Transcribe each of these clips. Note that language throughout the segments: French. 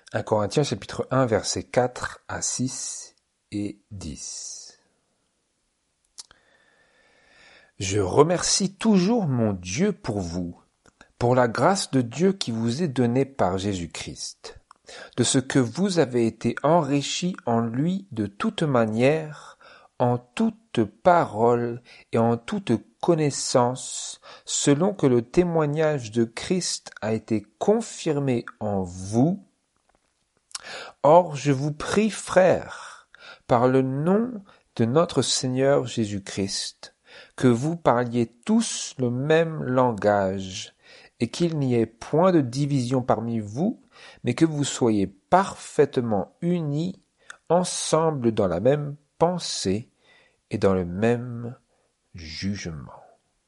1 Corinthiens chapitre 1 versets 4 à 6 et 10. Je remercie toujours mon Dieu pour vous, pour la grâce de Dieu qui vous est donnée par Jésus-Christ, de ce que vous avez été enrichis en lui de toute manière, en toute parole et en toute connaissance, selon que le témoignage de Christ a été confirmé en vous. Or, je vous prie, frères, par le nom de notre Seigneur Jésus-Christ, que vous parliez tous le même langage, et qu'il n'y ait point de division parmi vous, mais que vous soyez parfaitement unis, ensemble dans la même pensée et dans le même jugement.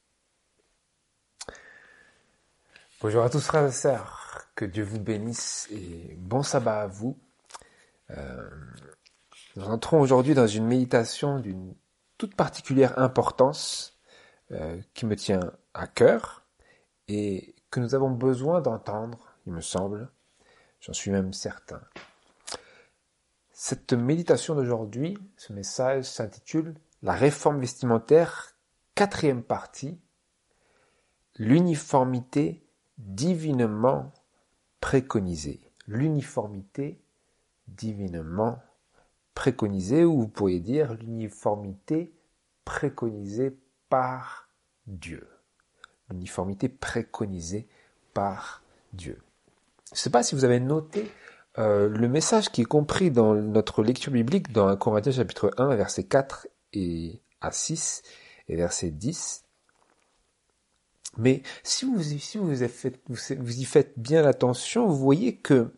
Bonjour à tous frères et sœurs, que Dieu vous bénisse et bon sabbat à vous. Nous entrons aujourd'hui dans une méditation d'une toute particulière importance qui me tient à cœur et que nous avons besoin d'entendre, il me semble, j'en suis même certain. Cette méditation d'aujourd'hui, ce message s'intitule « La réforme vestimentaire, 4e partie, l'uniformité divinement préconisée ». L'uniformité divinement préconisée, ou vous pourriez dire l'uniformité préconisée par Dieu. L'uniformité préconisée par Dieu. Je ne sais pas si vous avez noté le message qui est compris dans notre lecture biblique dans 1 Corinthiens chapitre 1, versets 4 à 6 et verset 10. Mais si vous y faites bien attention, vous voyez que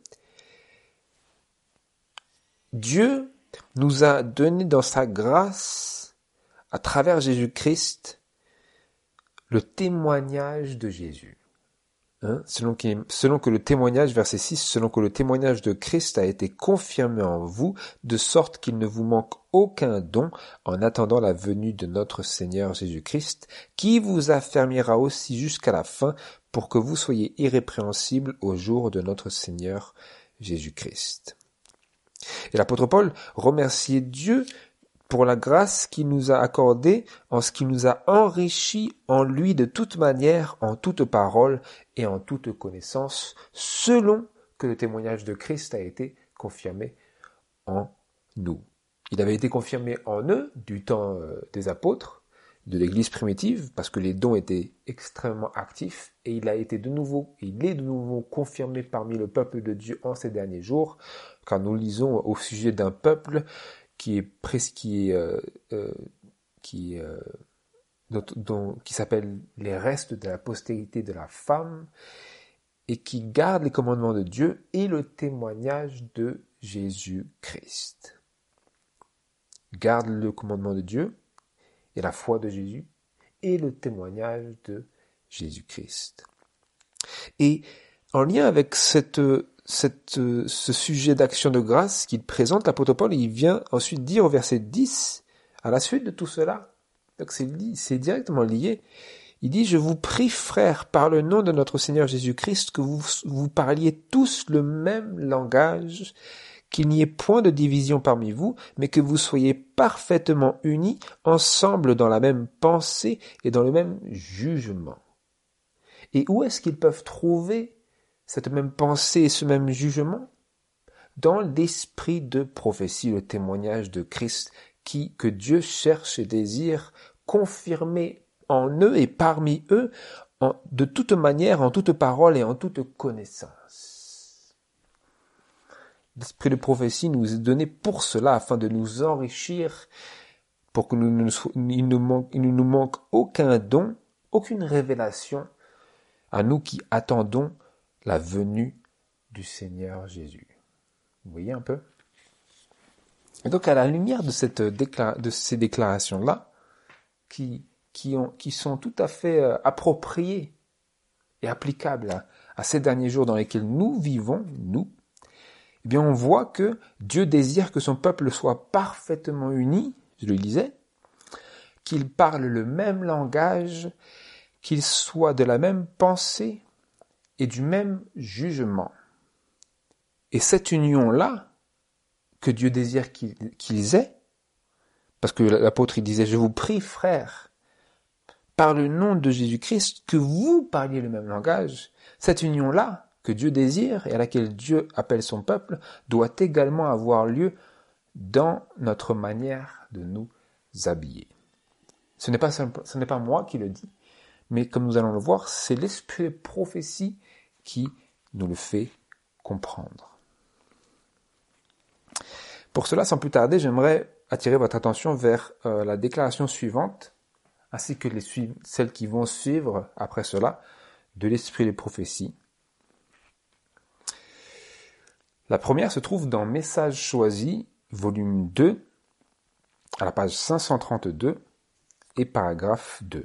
Dieu nous a donné dans sa grâce, à travers Jésus-Christ, le témoignage de Jésus. Selon que le témoignage, verset 6, selon que le témoignage de Christ a été confirmé en vous, de sorte qu'il ne vous manque aucun don en attendant la venue de notre Seigneur Jésus-Christ, qui vous affermira aussi jusqu'à la fin pour que vous soyez irrépréhensibles au jour de notre Seigneur Jésus-Christ. Et l'apôtre Paul remerciait Dieu pour la grâce qu'il nous a accordée en ce qu'il nous a enrichis en lui de toute manière, en toute parole et en toute connaissance, selon que le témoignage de Christ a été confirmé en nous. Il avait été confirmé en eux du temps des apôtres, de l'Église primitive, parce que les dons étaient extrêmement actifs, et il est de nouveau confirmé parmi le peuple de Dieu en ces derniers jours, car nous lisons au sujet d'un peuple qui s'appelle les restes de la postérité de la femme et qui garde les commandements de Dieu et le témoignage de Jésus-Christ. Garde le commandement de Dieu et la foi de Jésus et le témoignage de Jésus-Christ. Et en lien avec ce sujet d'action de grâce qu'il présente, l'apôtre Paul, il vient ensuite dire au verset 10, à la suite de tout cela, donc c'est directement lié, il dit « Je vous prie, frères, par le nom de notre Seigneur Jésus-Christ, que vous parliez tous le même langage, qu'il n'y ait point de division parmi vous, mais que vous soyez parfaitement unis, ensemble dans la même pensée et dans le même jugement. » Et où est-ce qu'ils peuvent trouver cette même pensée et ce même jugement? Dans l'esprit de prophétie, le témoignage de Christ que Dieu cherche et désire confirmer en eux et parmi eux, de toute manière, en toute parole et en toute connaissance. L'esprit de prophétie nous est donné pour cela, afin de nous enrichir, pour que il ne nous manque aucun don, aucune révélation, à nous qui attendons la venue du Seigneur Jésus. Vous voyez un peu? Et donc, à la lumière de ces déclarations-là, qui sont tout à fait appropriées et applicables à ces derniers jours dans lesquels nous vivons, eh bien, on voit que Dieu désire que son peuple soit parfaitement uni, je le lisais, qu'il parle le même langage, qu'il soit de la même pensée et du même jugement. Et cette union-là, que Dieu désire qu'ils aient, parce que l'apôtre il disait, je vous prie, frères, par le nom de Jésus-Christ, que vous parliez le même langage, cette union-là, que Dieu désire et à laquelle Dieu appelle son peuple, doit également avoir lieu dans notre manière de nous habiller. Ce n'est pas moi qui le dis, mais comme nous allons le voir, c'est l'esprit de prophétie qui nous le fait comprendre. Pour cela, sans plus tarder, j'aimerais attirer votre attention vers la déclaration suivante, ainsi que celles qui vont suivre après cela, de l'esprit de prophétie. La première se trouve dans Messages choisis, volume 2, à la page 532 et paragraphe 2.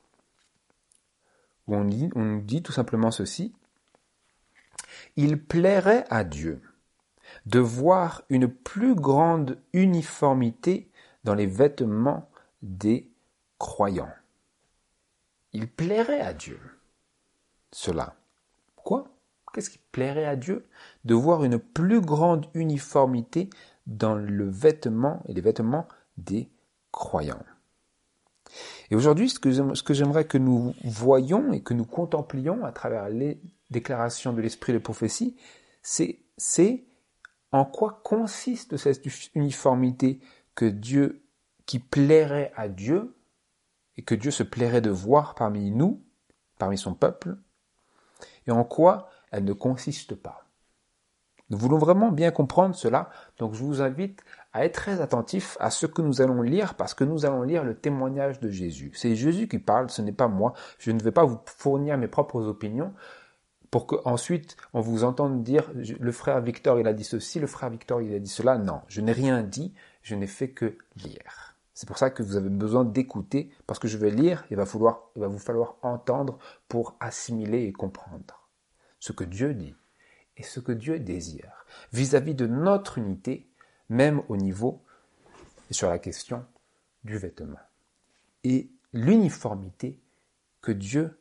Où on nous dit tout simplement ceci. Il plairait à Dieu de voir une plus grande uniformité dans les vêtements des croyants. Il plairait à Dieu. Cela. Quoi ? Qu'est-ce qui plairait à Dieu ? De voir une plus grande uniformité dans le vêtement et les vêtements des croyants. Et aujourd'hui, ce que j'aimerais que nous voyions et que nous contemplions à travers les déclarations de l'esprit de prophétie, c'est en quoi consiste cette uniformité qui plairait à Dieu et que Dieu se plairait de voir parmi nous, parmi son peuple, et en quoi elle ne consiste pas. Nous voulons vraiment bien comprendre cela, donc je vous invite à être très attentif à ce que nous allons lire, parce que nous allons lire le témoignage de Jésus. C'est Jésus qui parle, ce n'est pas moi. Je ne vais pas vous fournir mes propres opinions, pour qu'ensuite on vous entende dire le frère Victor il a dit ceci, le frère Victor il a dit cela. Non, je n'ai rien dit, je n'ai fait que lire. C'est pour ça que vous avez besoin d'écouter, parce que je vais lire, il va vous falloir entendre pour assimiler et comprendre ce que Dieu dit et ce que Dieu désire vis-à-vis de notre unité, même au niveau et sur la question du vêtement. Et l'uniformité que Dieu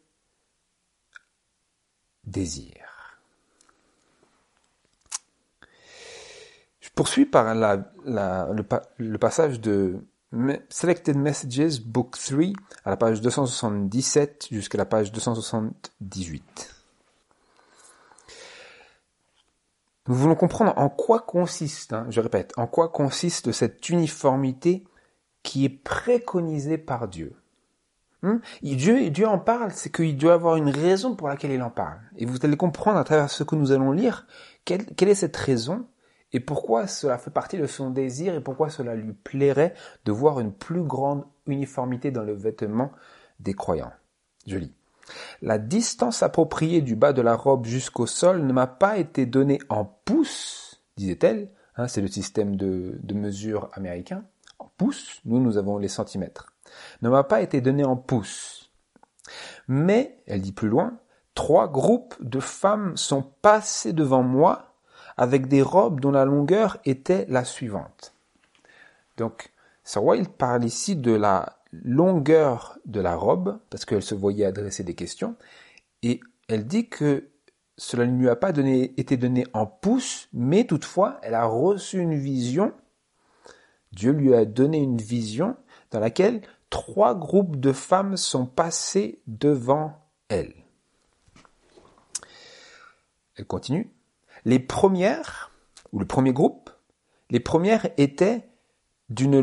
désire. Je poursuis par le passage de Selected Messages, Book 3, à la page 277 jusqu'à la page 278. Nous voulons comprendre en quoi consiste, je répète, en quoi consiste cette uniformité qui est préconisée par Dieu. Dieu en parle, c'est qu'il doit avoir une raison pour laquelle il en parle. Et vous allez comprendre à travers ce que nous allons lire, quelle est cette raison et pourquoi cela fait partie de son désir et pourquoi cela lui plairait de voir une plus grande uniformité dans le vêtement des croyants. Je lis. La distance appropriée du bas de la robe jusqu'au sol ne m'a pas été donnée en pouces, disait-elle. C'est le système de mesure américain. En pouces, nous avons les centimètres. Ne m'a pas été donnée en pouces. Mais, elle dit plus loin, 3 groupes de femmes sont passées devant moi avec des robes dont la longueur était la suivante. Donc, Sir Wilde parle ici de la longueur de la robe, parce qu'elle se voyait adresser des questions, et elle dit que cela ne lui a pas été donné en pouces, mais toutefois, elle a reçu une vision, Dieu lui a donné une vision dans laquelle 3 groupes de femmes sont passés devant elle. Elle continue. Les premières robes étaient d'une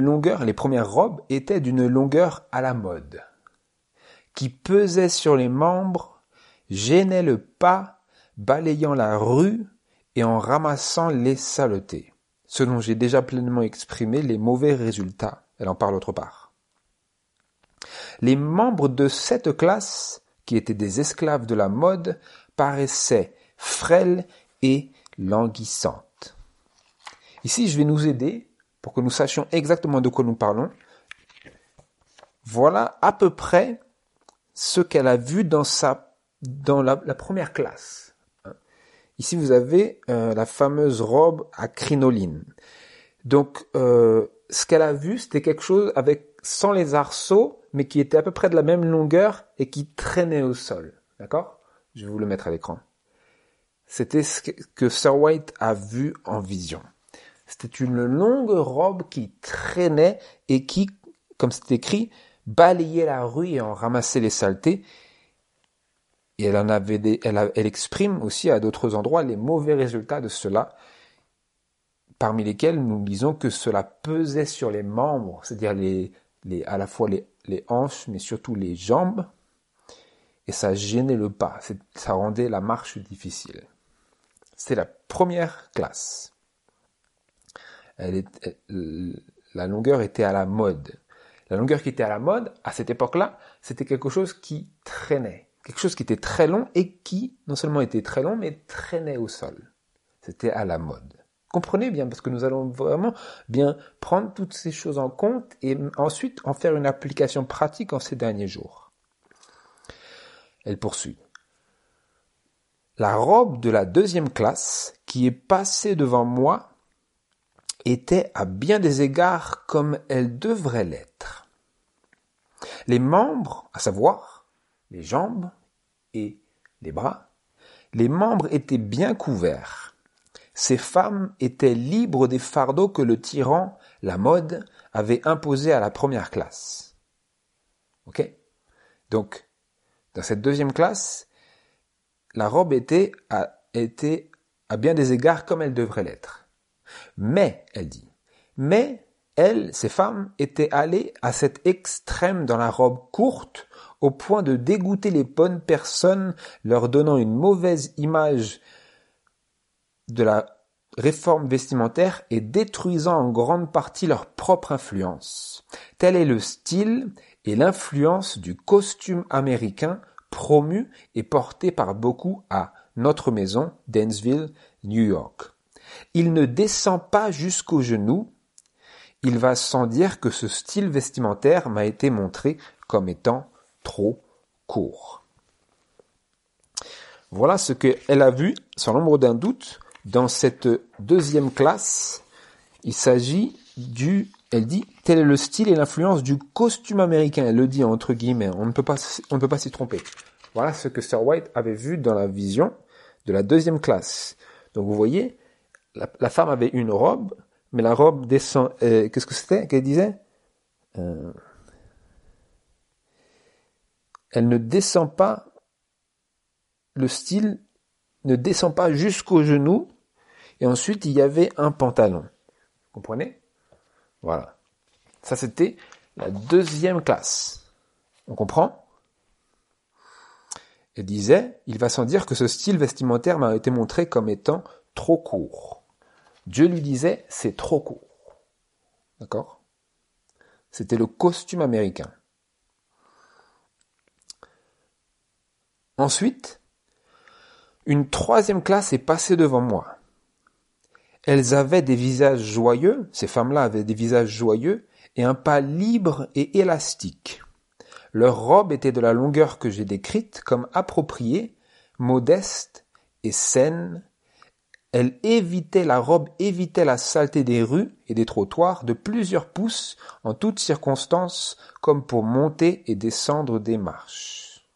longueur à la mode, qui pesait sur les membres, gênait le pas, balayant la rue et en ramassant les saletés. Ce dont j'ai déjà pleinement exprimé les mauvais résultats. Elle en parle autre part. Les membres de cette classe, qui étaient des esclaves de la mode, paraissaient frêles et languissantes. Ici, je vais nous aider pour que nous sachions exactement de quoi nous parlons. Voilà à peu près ce qu'elle a vu dans la première classe. Ici, vous avez la fameuse robe à crinoline. Donc, ce qu'elle a vu, c'était quelque chose sans les arceaux, mais qui était à peu près de la même longueur et qui traînait au sol. D'accord ? Je vais vous le mettre à l'écran. c'était ce que Sir White a vu en vision. C'était une longue robe qui traînait et qui, comme c'est écrit, balayait la rue et en ramassait les saletés. Et elle exprime aussi à d'autres endroits les mauvais résultats de cela, parmi lesquels nous lisons que cela pesait sur les membres, c'est-à-dire à la fois les hanches, mais surtout les jambes, et ça gênait le pas, ça rendait la marche difficile. C'était la première classe. La longueur était à la mode. La longueur qui était à la mode, à cette époque-là, c'était quelque chose qui traînait. Quelque chose qui était très long et qui, non seulement était très long, mais traînait au sol. C'était à la mode. Comprenez bien, parce que nous allons vraiment bien prendre toutes ces choses en compte et ensuite en faire une application pratique en ces derniers jours. Elle poursuit. La robe de la deuxième classe, qui est passée devant moi, était à bien des égards comme elle devrait l'être. Les membres, à savoir les jambes et les bras, les membres étaient bien couverts. Ces femmes étaient libres des fardeaux que le tyran, la mode, avait imposés à la première classe. Ok ? Donc, dans cette deuxième classe, la robe était à bien des égards comme elle devrait l'être. Mais, elle dit, ces femmes étaient allées à cet extrême dans la robe courte au point de dégoûter les bonnes personnes, leur donnant une mauvaise image de la réforme vestimentaire et détruisant en grande partie leur propre influence. Tel est le style et l'influence du costume américain promu et porté par beaucoup à notre maison, Dansville, New York. Il ne descend pas jusqu'aux genoux. Il va sans dire que ce style vestimentaire m'a été montré comme étant trop court. Voilà ce qu'elle a vu, sans l'ombre d'un doute, dans cette deuxième classe. Il s'agit elle dit, tel est le style et l'influence du costume américain. Elle le dit entre guillemets, on ne peut pas s'y tromper. Voilà ce que Sir White avait vu dans la vision de la deuxième classe. Donc vous voyez, la femme avait une robe, mais la robe descend. Qu'est-ce que c'était qu'elle disait? Elle ne descend pas. Le style ne descend pas jusqu'au genou. Et ensuite, il y avait un pantalon. Vous comprenez? Voilà. Ça, c'était la deuxième classe. On comprend? Elle disait, il va sans dire que ce style vestimentaire m'a été montré comme étant trop court. Dieu lui disait, c'est trop court. D'accord? C'était le costume américain. Ensuite, une troisième classe est passée devant moi. Elles avaient des visages joyeux, ces femmes-là avaient des visages joyeux, et un pas libre et élastique. Leur robe était de la longueur que j'ai décrite comme appropriée, modeste et saine. La robe évitait la saleté des rues et des trottoirs de plusieurs pouces en toutes circonstances, comme pour monter et descendre des marches.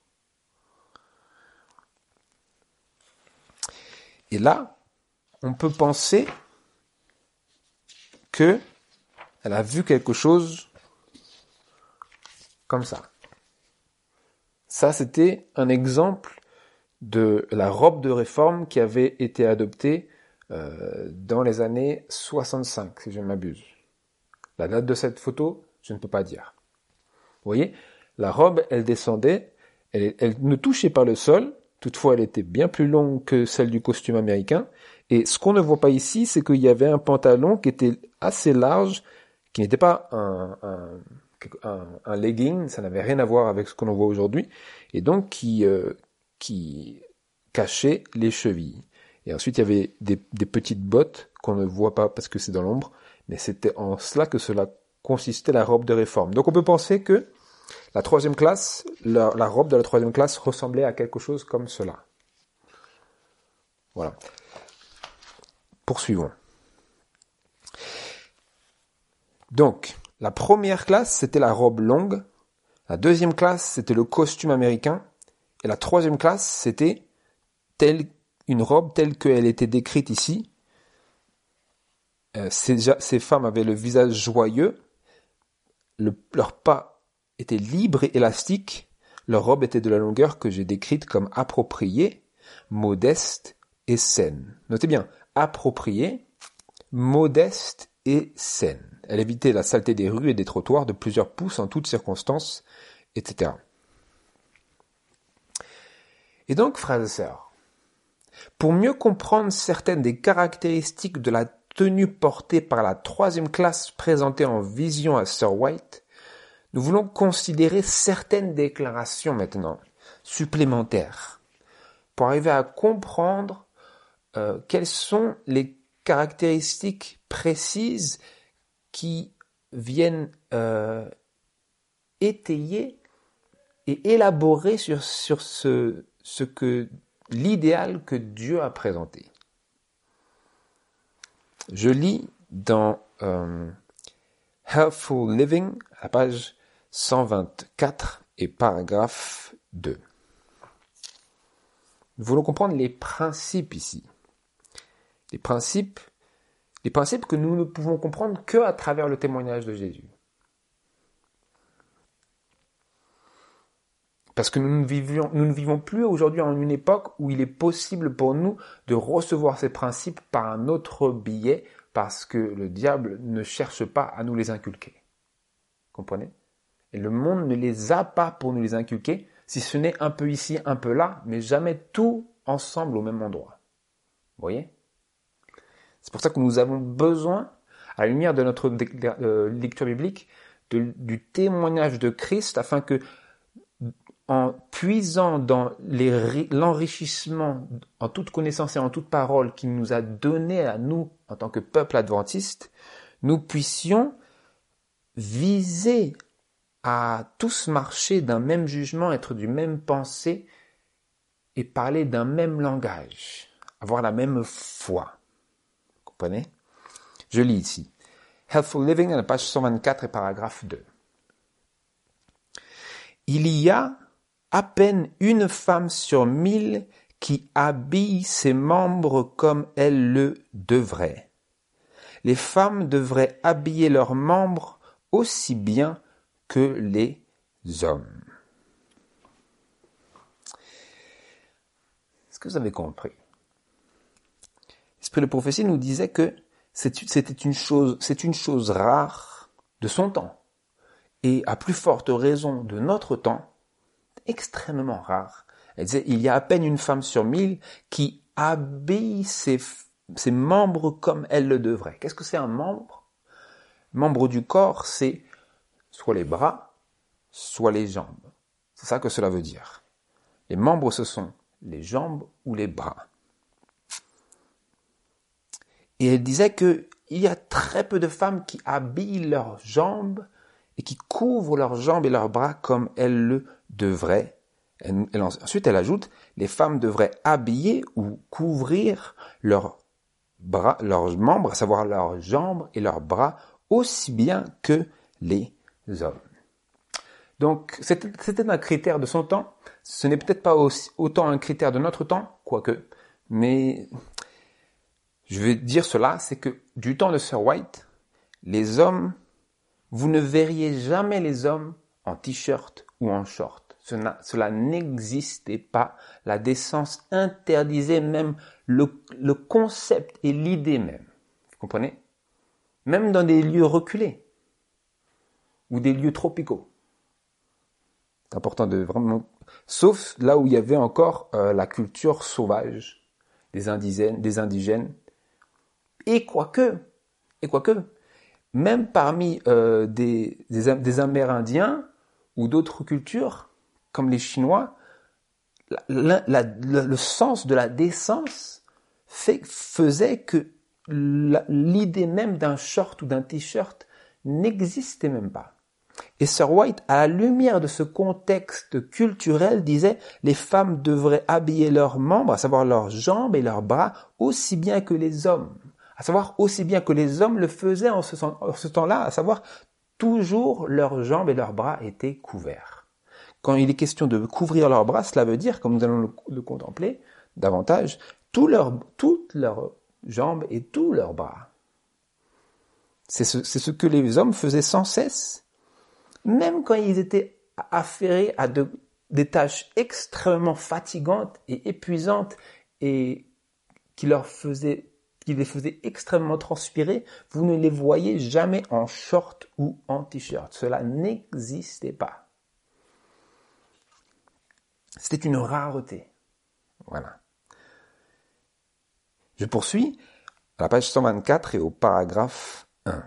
Et là, on peut penser que elle a vu quelque chose comme ça. Ça, c'était un exemple de la robe de réforme qui avait été adoptée dans les années 65, si je ne m'abuse. La date de cette photo, je ne peux pas dire. Vous voyez, la robe, elle descendait, elle ne touchait pas le sol, toutefois elle était bien plus longue que celle du costume américain, et ce qu'on ne voit pas ici, c'est qu'il y avait un pantalon qui était assez large, qui n'était pas un legging, ça n'avait rien à voir avec ce que l'on voit aujourd'hui, et donc qui cachait les chevilles. Et ensuite, il y avait des petites bottes qu'on ne voit pas parce que c'est dans l'ombre, mais c'était en cela que cela consistait la robe de réforme. Donc on peut penser que la troisième classe, la robe de la troisième classe ressemblait à quelque chose comme cela. Voilà. Poursuivons. Donc, la première classe, c'était la robe longue. La deuxième classe, c'était le costume américain. Et la troisième classe, c'était tel une robe telle qu'elle était décrite ici. Ces femmes avaient le visage joyeux, leurs pas étaient libres et élastiques, leur robe était de la longueur que j'ai décrite comme appropriée, modeste et saine. Notez bien, appropriée, modeste et saine. Elle évitait la saleté des rues et des trottoirs de plusieurs pouces en toutes circonstances, etc. Et donc, frères et sœurs, pour mieux comprendre certaines des caractéristiques de la tenue portée par la troisième classe présentée en vision à Sir White, nous voulons considérer certaines déclarations maintenant, supplémentaires, pour arriver à comprendre quelles sont les caractéristiques précises qui viennent étayer et élaborer sur ce que l'idéal que Dieu a présenté. Je lis dans Helpful Living, à la page 124 et paragraphe 2. Nous voulons comprendre les principes ici. Les principes que nous ne pouvons comprendre que à travers le témoignage de Jésus. Parce que nous ne vivons plus aujourd'hui en une époque où il est possible pour nous de recevoir ces principes par un autre biais parce que le diable ne cherche pas à nous les inculquer. Comprenez? Et le monde ne les a pas pour nous les inculquer, si ce n'est un peu ici, un peu là, mais jamais tout ensemble au même endroit. Vous voyez? C'est pour ça que nous avons besoin, à la lumière de notre lecture biblique, du témoignage de Christ, afin que, en puisant dans l'enrichissement, en toute connaissance et en toute parole qu'il nous a donné à nous, en tant que peuple adventiste, nous puissions viser à tous marcher d'un même jugement, être du même pensée et parler d'un même langage, avoir la même foi. Vous comprenez? Je lis ici. Helpful Living, à la page 124 et paragraphe 2. Il y a à peine une femme sur 1000 qui habille ses membres comme elle le devrait. Les femmes devraient habiller leurs membres aussi bien que les hommes. Est-ce que vous avez compris? L'Esprit de prophétie nous disait que c'est une chose rare de son temps. Et à plus forte raison de notre temps, extrêmement rare. Elle disait, il y a à peine une femme sur 1000 qui habille ses membres comme elle le devrait. Qu'est-ce que c'est un membre? Membre du corps, c'est soit les bras, soit les jambes. C'est ça que cela veut dire. Les membres, ce sont les jambes ou les bras. Et elle disait qu'il y a très peu de femmes qui habillent leurs jambes et qui couvrent leurs jambes et leurs bras comme elles le devraient. Ensuite, elle ajoute, les femmes devraient habiller ou couvrir leurs membres, à savoir leurs jambes et leurs bras, aussi bien que les hommes. Donc, c'était un critère de son temps. Ce n'est peut-être pas autant un critère de notre temps, quoique. Mais je vais dire cela, c'est que du temps de Sir White, les hommes, vous ne verriez jamais les hommes en t-shirt ou en short. Cela n'existait pas. La décence interdisait même le concept et l'idée même. Vous comprenez? Même dans des lieux reculés ou des lieux tropicaux. C'est important de vraiment... Sauf là où il y avait encore la culture sauvage des indigènes. Et quoique, même parmi des Amérindiens ou d'autres cultures, comme les Chinois, le sens de la décence faisait que l'idée même d'un short ou d'un t-shirt n'existait même pas. Et Sir White, à la lumière de ce contexte culturel, disait « Les femmes devraient habiller leurs membres, à savoir leurs jambes et leurs bras, aussi bien que les hommes. » À savoir aussi bien que les hommes le faisaient en ce temps-là, à savoir toujours leurs jambes et leurs bras étaient couverts. Quand il est question de couvrir leurs bras, cela veut dire, comme nous allons le contempler davantage, toutes leurs jambes et tous leurs bras. C'est ce que les hommes faisaient sans cesse. Même quand ils étaient affairés à des tâches extrêmement fatigantes et épuisantes et qui les faisaient extrêmement transpirer, vous ne les voyez jamais en short ou en t-shirt. Cela n'existait pas. C'était une rareté. Voilà. Je poursuis à la page 124 et au paragraphe 1.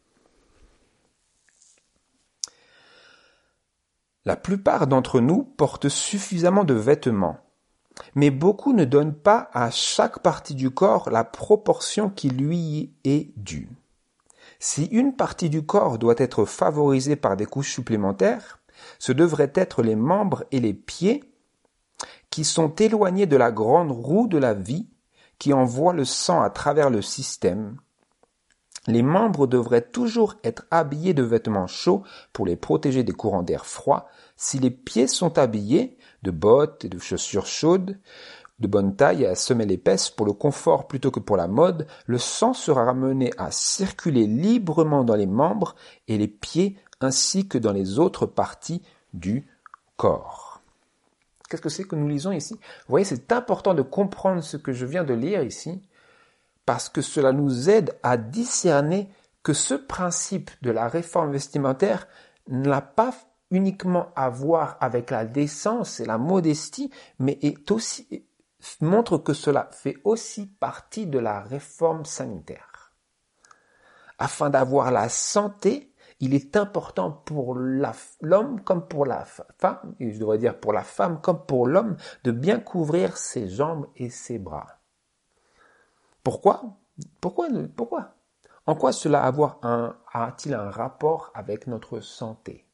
La plupart d'entre nous portent suffisamment de vêtements, mais beaucoup ne donnent pas à chaque partie du corps la proportion qui lui est due. Si une partie du corps doit être favorisée par des couches supplémentaires, ce devraient être les membres et les pieds qui sont éloignés de la grande roue de la vie qui envoie le sang à travers le système. Les membres devraient toujours être habillés de vêtements chauds pour les protéger des courants d'air froid. Si les pieds sont habillés de bottes et de chaussures chaudes, de bonne taille et à semelle épaisse pour le confort plutôt que pour la mode, le sang sera ramené à circuler librement dans les membres et les pieds ainsi que dans les autres parties du corps. Qu'est-ce que c'est que nous lisons ici? Vous voyez, c'est important de comprendre ce que je viens de lire ici, parce que cela nous aide à discerner que ce principe de la réforme vestimentaire n'a pas uniquement à voir avec la décence et la modestie, mais montre que cela fait aussi partie de la réforme sanitaire. Afin d'avoir la santé, il est important pour l'homme comme pour la femme, et je devrais dire pour la femme comme pour l'homme, de bien couvrir ses jambes et ses bras. Pourquoi? En quoi cela a-t-il un rapport avec notre santé?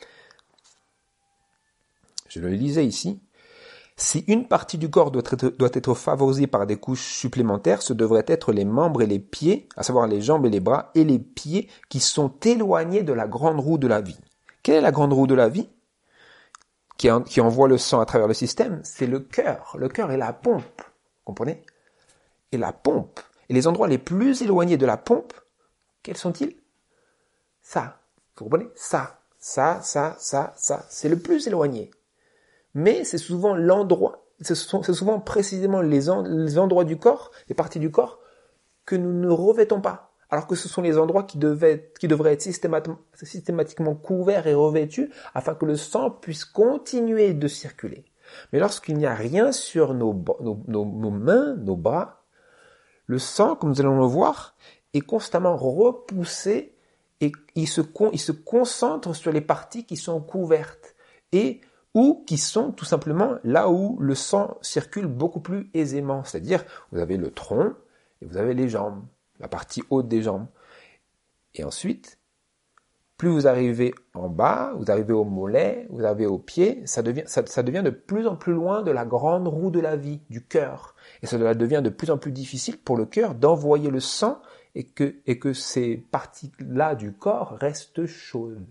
Je le lisais ici. Si une partie du corps doit être favorisée par des couches supplémentaires, ce devraient être les membres et les pieds, à savoir les jambes et les bras, et les pieds qui sont éloignés de la grande roue de la vie. Quelle est la grande roue de la vie qui envoie le sang à travers le système? C'est le cœur. Le cœur est la pompe. Vous comprenez? Et la pompe. Et les endroits les plus éloignés de la pompe, quels sont-ils? Ça. Vous comprenez? Ça. C'est le plus éloigné. Mais c'est souvent c'est souvent précisément les endroits du corps, les parties du corps, que nous ne revêtons pas. Alors que ce sont les endroits qui devraient être systématiquement couverts et revêtus afin que le sang puisse continuer de circuler. Mais lorsqu'il n'y a rien sur nos mains, nos bras, le sang, comme nous allons le voir, est constamment repoussé et il se concentre sur les parties qui sont couvertes ou qui sont tout simplement là où le sang circule beaucoup plus aisément. C'est-à-dire, vous avez le tronc et vous avez les jambes, la partie haute des jambes. Et ensuite, plus vous arrivez en bas, vous arrivez au mollet, vous arrivez aux pieds, ça devient de plus en plus loin de la grande roue de la vie, du cœur. Et cela devient de plus en plus difficile pour le cœur d'envoyer le sang et que ces parties-là du corps restent chaudes.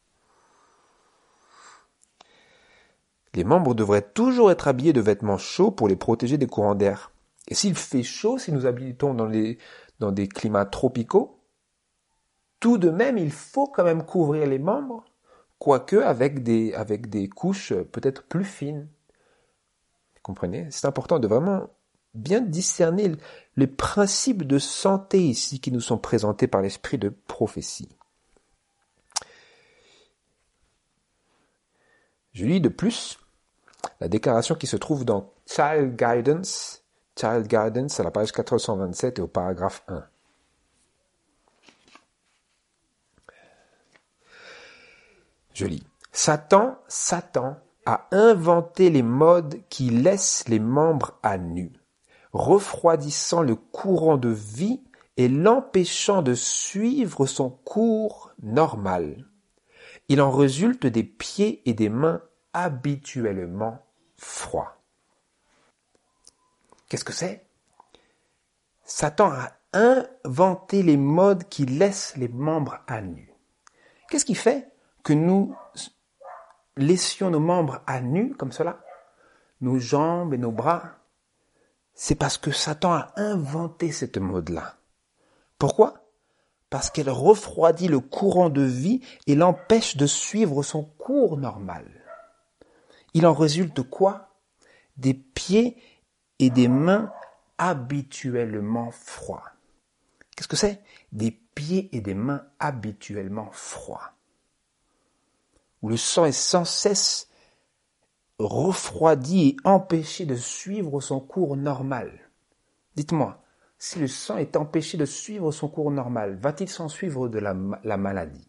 Les membres devraient toujours être habillés de vêtements chauds pour les protéger des courants d'air. Et s'il fait chaud, si nous habitons dans des climats tropicaux, tout de même, il faut quand même couvrir les membres, quoique avec des couches peut-être plus fines. Vous comprenez? C'est important de vraiment bien discerner les principes de santé ici qui nous sont présentés par l'esprit de prophétie. Je lis de plus la déclaration qui se trouve dans Child Guidance à la page 427 et au paragraphe 1. Je lis. Satan a inventé les modes qui laissent les membres à nu, refroidissant le courant de vie et l'empêchant de suivre son cours normal. Il en résulte des pieds et des mains habituellement froids. Qu'est-ce que c'est? Satan a inventé les modes qui laissent les membres à nu. Qu'est-ce qui fait que nous laissions nos membres à nu comme cela, nos jambes et nos bras? c'est parce que Satan a inventé cette mode-là. Pourquoi? Parce qu'elle refroidit le courant de vie et l'empêche de suivre son cours normal. Il en résulte quoi? Des pieds et des mains habituellement froids. Qu'est-ce que c'est? Des pieds et des mains habituellement froids. Où le sang est sans cesse refroidi et empêché de suivre son cours normal. Dites-moi, si le sang est empêché de suivre son cours normal, va-t-il s'en suivre de la maladie?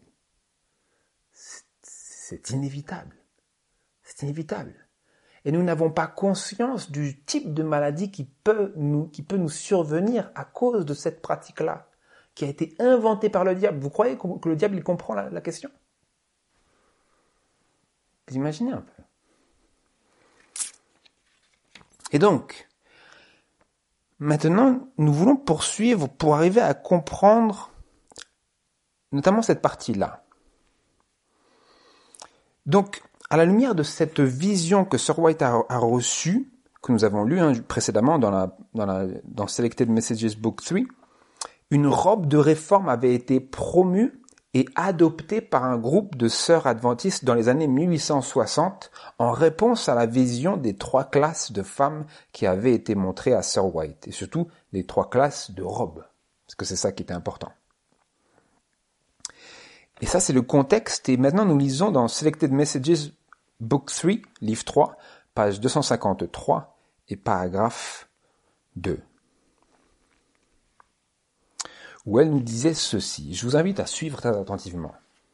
C'est inévitable. C'est inévitable. Et nous n'avons pas conscience du type de maladie qui peut nous survenir à cause de cette pratique-là, qui a été inventée par le diable. Vous croyez que le diable il comprend la question? Vous imaginez un peu. Et donc, maintenant, nous voulons poursuivre pour arriver à comprendre notamment cette partie-là. Donc, à la lumière de cette vision que Sir White a reçue, que nous avons lue précédemment dans Selected Messages Book 3, une robe de réforme avait été promue et adoptée par un groupe de sœurs adventistes dans les années 1860 en réponse à la vision des 3 classes de femmes qui avaient été montrées à Sir White, et surtout les 3 classes de robes, parce que c'est ça qui était important. Et ça, c'est le contexte, et maintenant nous lisons dans Selected Messages Book 3, livre 3, page 253 et paragraphe 2. Où elle nous disait ceci. Je vous invite à suivre très attentivement.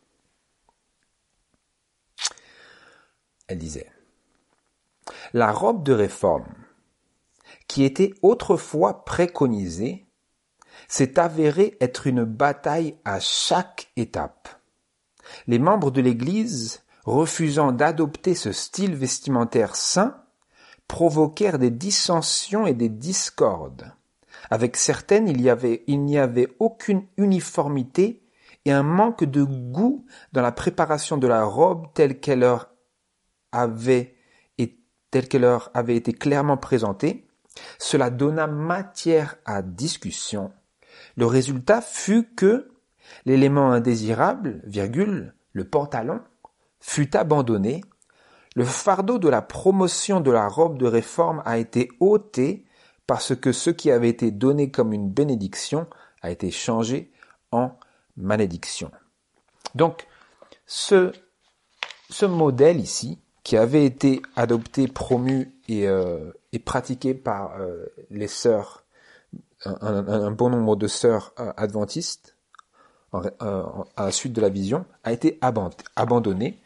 Elle disait: la robe de réforme, qui était autrefois préconisée, s'est avérée être une bataille à chaque étape. Les membres de l'Église, refusant d'adopter ce style vestimentaire saint, provoquèrent des dissensions et des discordes. Avec certaines, il n'y avait aucune uniformité et un manque de goût dans la préparation de la robe telle qu'elle leur avait été clairement présentée. Cela donna matière à discussion. Le résultat fut que l'élément indésirable, le pantalon, fut abandonné. Le fardeau de la promotion de la robe de réforme a été ôté parce que ce qui avait été donné comme une bénédiction a été changé en malédiction. Donc, ce modèle ici, qui avait été adopté, promu et pratiqué par les sœurs, un bon nombre de sœurs adventistes, à la suite de la vision, a été abandonné.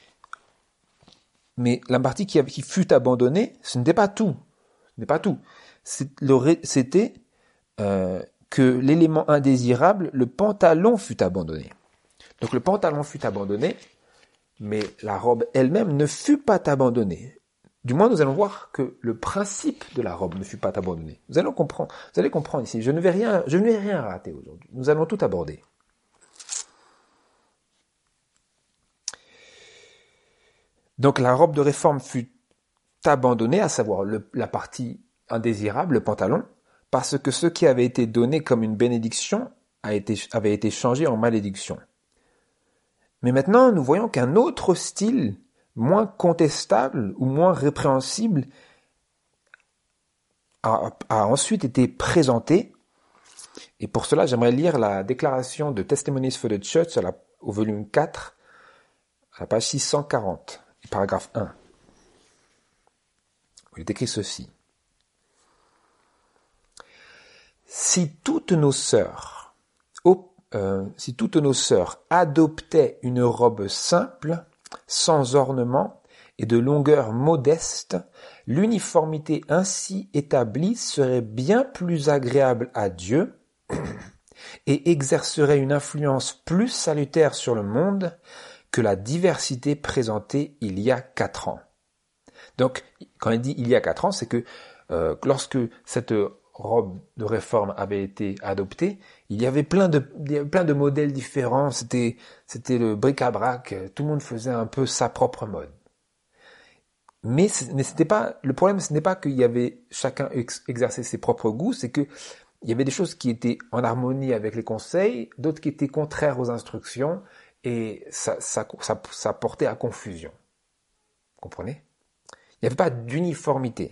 Mais la partie qui fut abandonnée, ce n'était pas tout. Ce n'est pas tout. C'était que l'élément indésirable, le pantalon, fut abandonné. Donc le pantalon fut abandonné, mais la robe elle-même ne fut pas abandonnée. Du moins, nous allons voir que le principe de la robe ne fut pas abandonné. Vous allez comprendre ici. Je ne vais rien rater aujourd'hui. Nous allons tout aborder. Donc la robe de réforme fut abandonnée, à savoir la partie indésirable, le pantalon, parce que ce qui avait été donné comme une bénédiction avait été changé en malédiction. Mais maintenant, nous voyons qu'un autre style, moins contestable ou moins répréhensible, a ensuite été présenté. Et pour cela, j'aimerais lire la déclaration de Testimonies for the Church au volume 4, à la page 640, paragraphe 1. Il est écrit ceci. Si toutes nos sœurs adoptaient une robe simple, sans ornement et de longueur modeste, l'uniformité ainsi établie serait bien plus agréable à Dieu et exercerait une influence plus salutaire sur le monde que la diversité présentée il y a 4 ans. Donc, quand il dit il y a 4 ans, c'est que lorsque cette robe de réforme avait été adoptée, il y avait plein de modèles différents, c'était le bric-à-brac, tout le monde faisait un peu sa propre mode. Mais c'était pas, le problème, ce n'est pas qu'il y avait chacun exerçait ses propres goûts, c'est que il y avait des choses qui étaient en harmonie avec les conseils, d'autres qui étaient contraires aux instructions, et ça portait à confusion. Vous comprenez? Il n'y avait pas d'uniformité.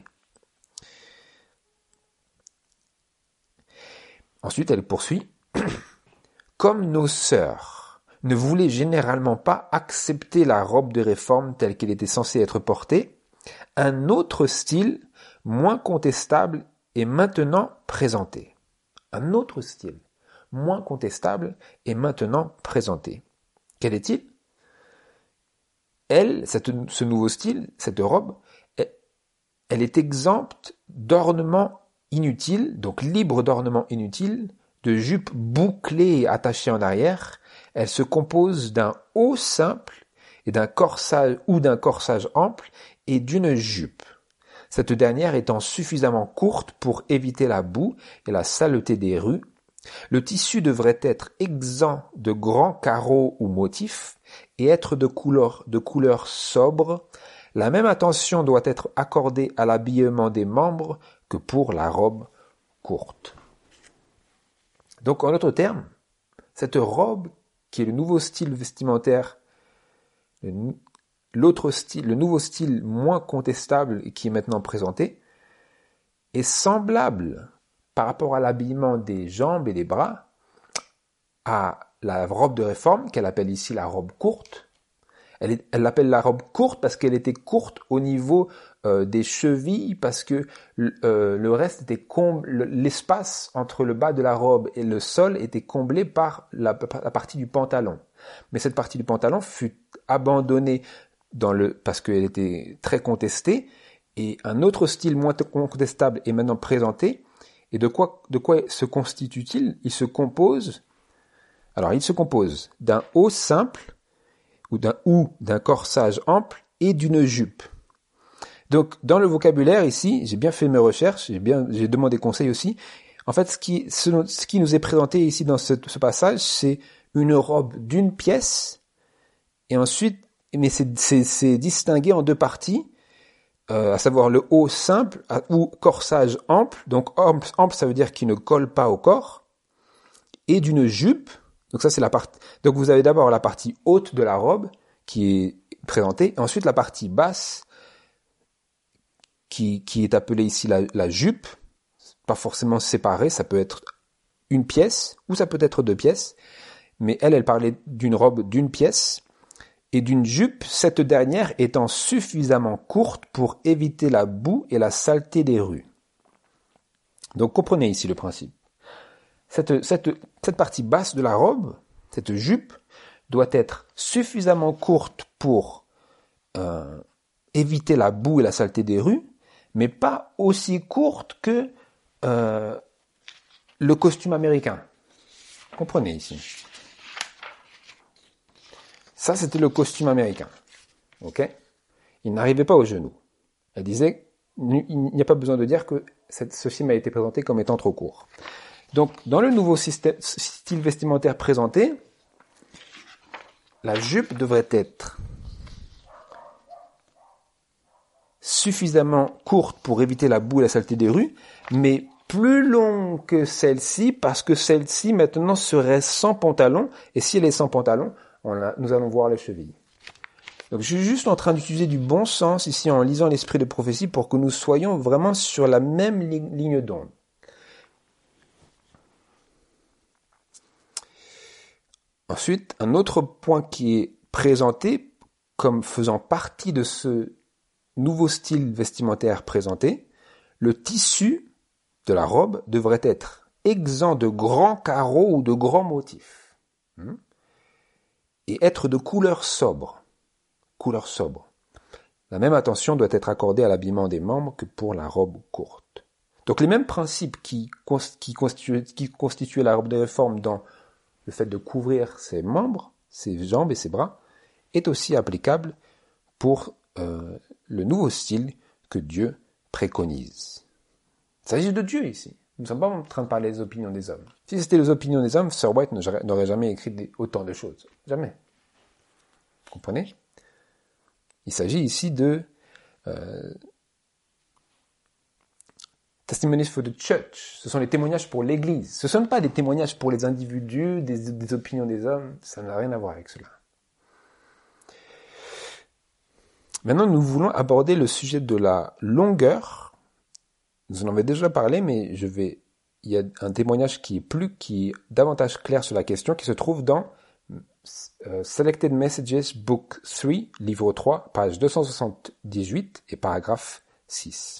Ensuite, elle poursuit. Comme nos sœurs ne voulaient généralement pas accepter la robe de réforme telle qu'elle était censée être portée, un autre style, moins contestable, est maintenant présenté. Un autre style, moins contestable, est maintenant présenté. Quel est-il? Ce nouveau style, cette robe, elle est exempte d'ornements inutiles, donc libre d'ornements inutiles, de jupes bouclées et attachées en arrière. Elle se compose d'un haut simple et d'un corsage ample et d'une jupe. Cette dernière étant suffisamment courte pour éviter la boue et la saleté des rues. Le tissu devrait être exempt de grands carreaux ou motifs et être de couleur sobre. La même attention doit être accordée à l'habillement des membres que pour la robe courte. Donc, en d'autres termes, cette robe, qui est le nouveau style vestimentaire, le nouveau style moins contestable et qui est maintenant présenté, est semblable par rapport à l'habillement des jambes et des bras à la robe de réforme, qu'elle appelle ici la robe courte. Elle l'appelle la robe courte parce qu'elle était courte au niveau des chevilles, parce que le reste était l'espace entre le bas de la robe et le sol était comblé par la partie du pantalon. Mais cette partie du pantalon fut abandonnée parce qu'elle était très contestée, et un autre style moins contestable est maintenant présenté. Et de quoi se constitue-t-il? Il se compose d'un haut simple ou d'un corsage ample et d'une jupe. Donc, dans le vocabulaire ici, j'ai bien fait mes recherches, j'ai demandé conseil aussi. En fait, ce qui nous est présenté ici dans ce passage, c'est une robe d'une pièce, et ensuite, mais c'est distingué en deux parties, à savoir le haut simple ou corsage ample. Donc, ample, ça veut dire qu'il ne colle pas au corps, et d'une jupe. Donc ça, c'est la partie. Donc vous avez d'abord la partie haute de la robe qui est présentée, et ensuite la partie basse qui est appelée ici la jupe, pas forcément séparée, ça peut être une pièce ou ça peut être deux pièces, mais elle parlait d'une robe d'une pièce et d'une jupe, cette dernière étant suffisamment courte pour éviter la boue et la saleté des rues. Donc comprenez ici le principe. Cette partie basse de la robe, cette jupe, doit être suffisamment courte pour éviter la boue et la saleté des rues, mais pas aussi courte que le costume américain. Comprenez ici. Ça, c'était le costume américain. Ok? Il n'arrivait pas aux genoux. Elle disait, il n'y a pas besoin de dire que ceci m'a été présenté comme étant trop court. Donc, dans le nouveau style vestimentaire présenté, la jupe devrait être suffisamment courte pour éviter la boue et la saleté des rues, mais plus longue que celle-ci, parce que celle-ci maintenant serait sans pantalon, et si elle est sans pantalon, nous allons voir les chevilles. Donc je suis juste en train d'utiliser du bon sens ici en lisant l'esprit de prophétie pour que nous soyons vraiment sur la même ligne d'onde. Ensuite, un autre point qui est présenté comme faisant partie de ce nouveau style vestimentaire présenté, le tissu de la robe devrait être exempt de grands carreaux ou de grands motifs et être de couleur sobre. Couleur sobre. La même attention doit être accordée à l'habillement des membres que pour la robe courte. Donc les mêmes principes qui constituaient la robe de réforme dans le fait de couvrir ses membres, ses jambes et ses bras, est aussi applicable pour le nouveau style que Dieu préconise. Il s'agit de Dieu ici. Nous ne sommes pas en train de parler des opinions des hommes. Si c'était les opinions des hommes, Sir White n'aurait jamais écrit autant de choses. Jamais. Vous comprenez? Il s'agit ici de Testimonies for the Church, ce sont les témoignages pour l'Église. Ce ne sont pas des témoignages pour les individus, des opinions des hommes, ça n'a rien à voir avec cela. Maintenant, nous voulons aborder le sujet de la longueur. Nous en avons déjà parlé, mais il y a un témoignage qui est davantage clair sur la question, qui se trouve dans Selected Messages, Book 3, livre 3, page 278 et paragraphe 6.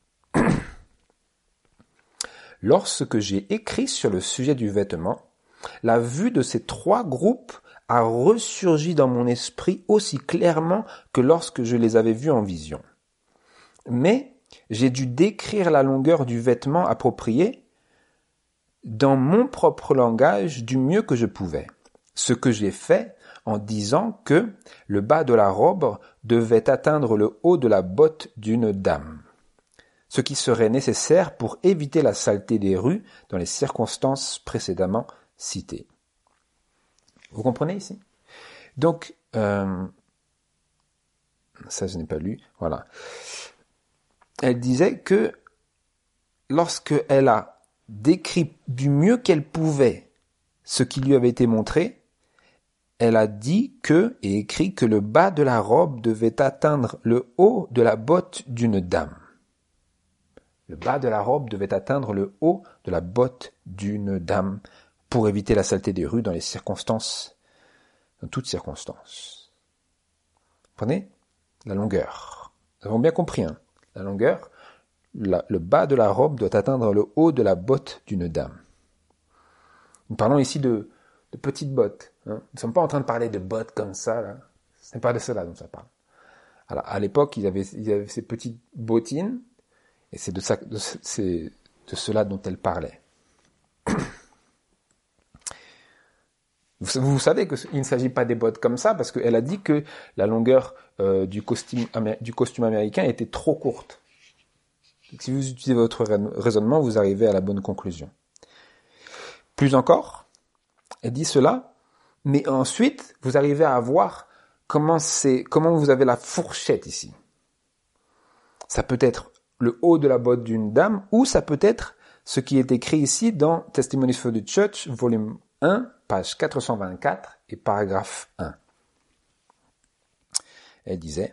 Lorsque j'ai écrit sur le sujet du vêtement, la vue de ces trois groupes a ressurgi dans mon esprit aussi clairement que lorsque je les avais vus en vision. Mais j'ai dû décrire la longueur du vêtement approprié dans mon propre langage du mieux que je pouvais. Ce que j'ai fait en disant que le bas de la robe devait atteindre le haut de la botte d'une dame, ce qui serait nécessaire pour éviter la saleté des rues dans les circonstances précédemment citées. Vous comprenez ici? Donc, ça je n'ai pas lu, voilà. Elle disait que lorsque elle a décrit du mieux qu'elle pouvait ce qui lui avait été montré, elle a dit et écrit que le bas de la robe devait atteindre le haut de la botte d'une dame. Le bas de la robe devait atteindre le haut de la botte d'une dame pour éviter la saleté des rues dans toutes circonstances. Comprenez? La longueur. Nous avons bien compris, hein? La longueur, le bas de la robe doit atteindre le haut de la botte d'une dame. Nous parlons ici de petites bottes. Hein. Nous ne sommes pas en train de parler de bottes comme ça. Là. Ce n'est pas de cela dont ça parle. Alors, à l'époque, ils avaient ces petites bottines, et c'est de cela dont elle parlait. Vous savez qu'il ne s'agit pas des bottes comme ça, parce qu'elle a dit que la longueur du costume américain était trop courte. Donc, si vous utilisez votre raisonnement, vous arrivez à la bonne conclusion. Plus encore, elle dit cela, mais ensuite, vous arrivez à voir comment vous avez la fourchette ici. Ça peut être le haut de la botte d'une dame, ou ça peut être ce qui est écrit ici dans Testimonies for the Church, volume 1, page 424 et paragraphe 1. Elle disait: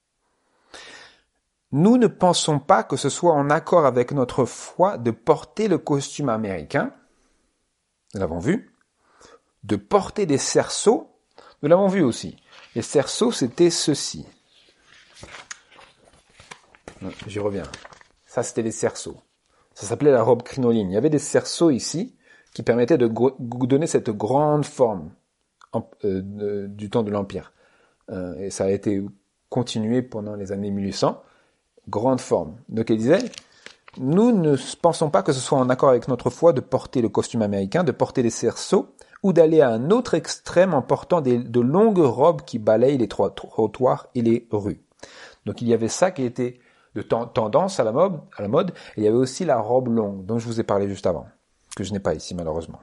« Nous ne pensons pas que ce soit en accord avec notre foi de porter le costume américain, nous l'avons vu, de porter des cerceaux, nous l'avons vu aussi. Les cerceaux, c'était ceci. J'y reviens. Ça, c'était les cerceaux. Ça s'appelait la robe crinoline. Il y avait des cerceaux ici qui permettaient de donner cette grande forme du temps de l'Empire. Et ça a été continué pendant les années 1800. Grande forme. Donc, elle disait, nous ne pensons pas que ce soit en accord avec notre foi de porter le costume américain, de porter des cerceaux, ou d'aller à un autre extrême en portant de longues robes qui balayent les trottoirs et les rues. Donc il y avait ça qui était de tendance à la mode, et il y avait aussi la robe longue, dont je vous ai parlé juste avant, que je n'ai pas ici malheureusement.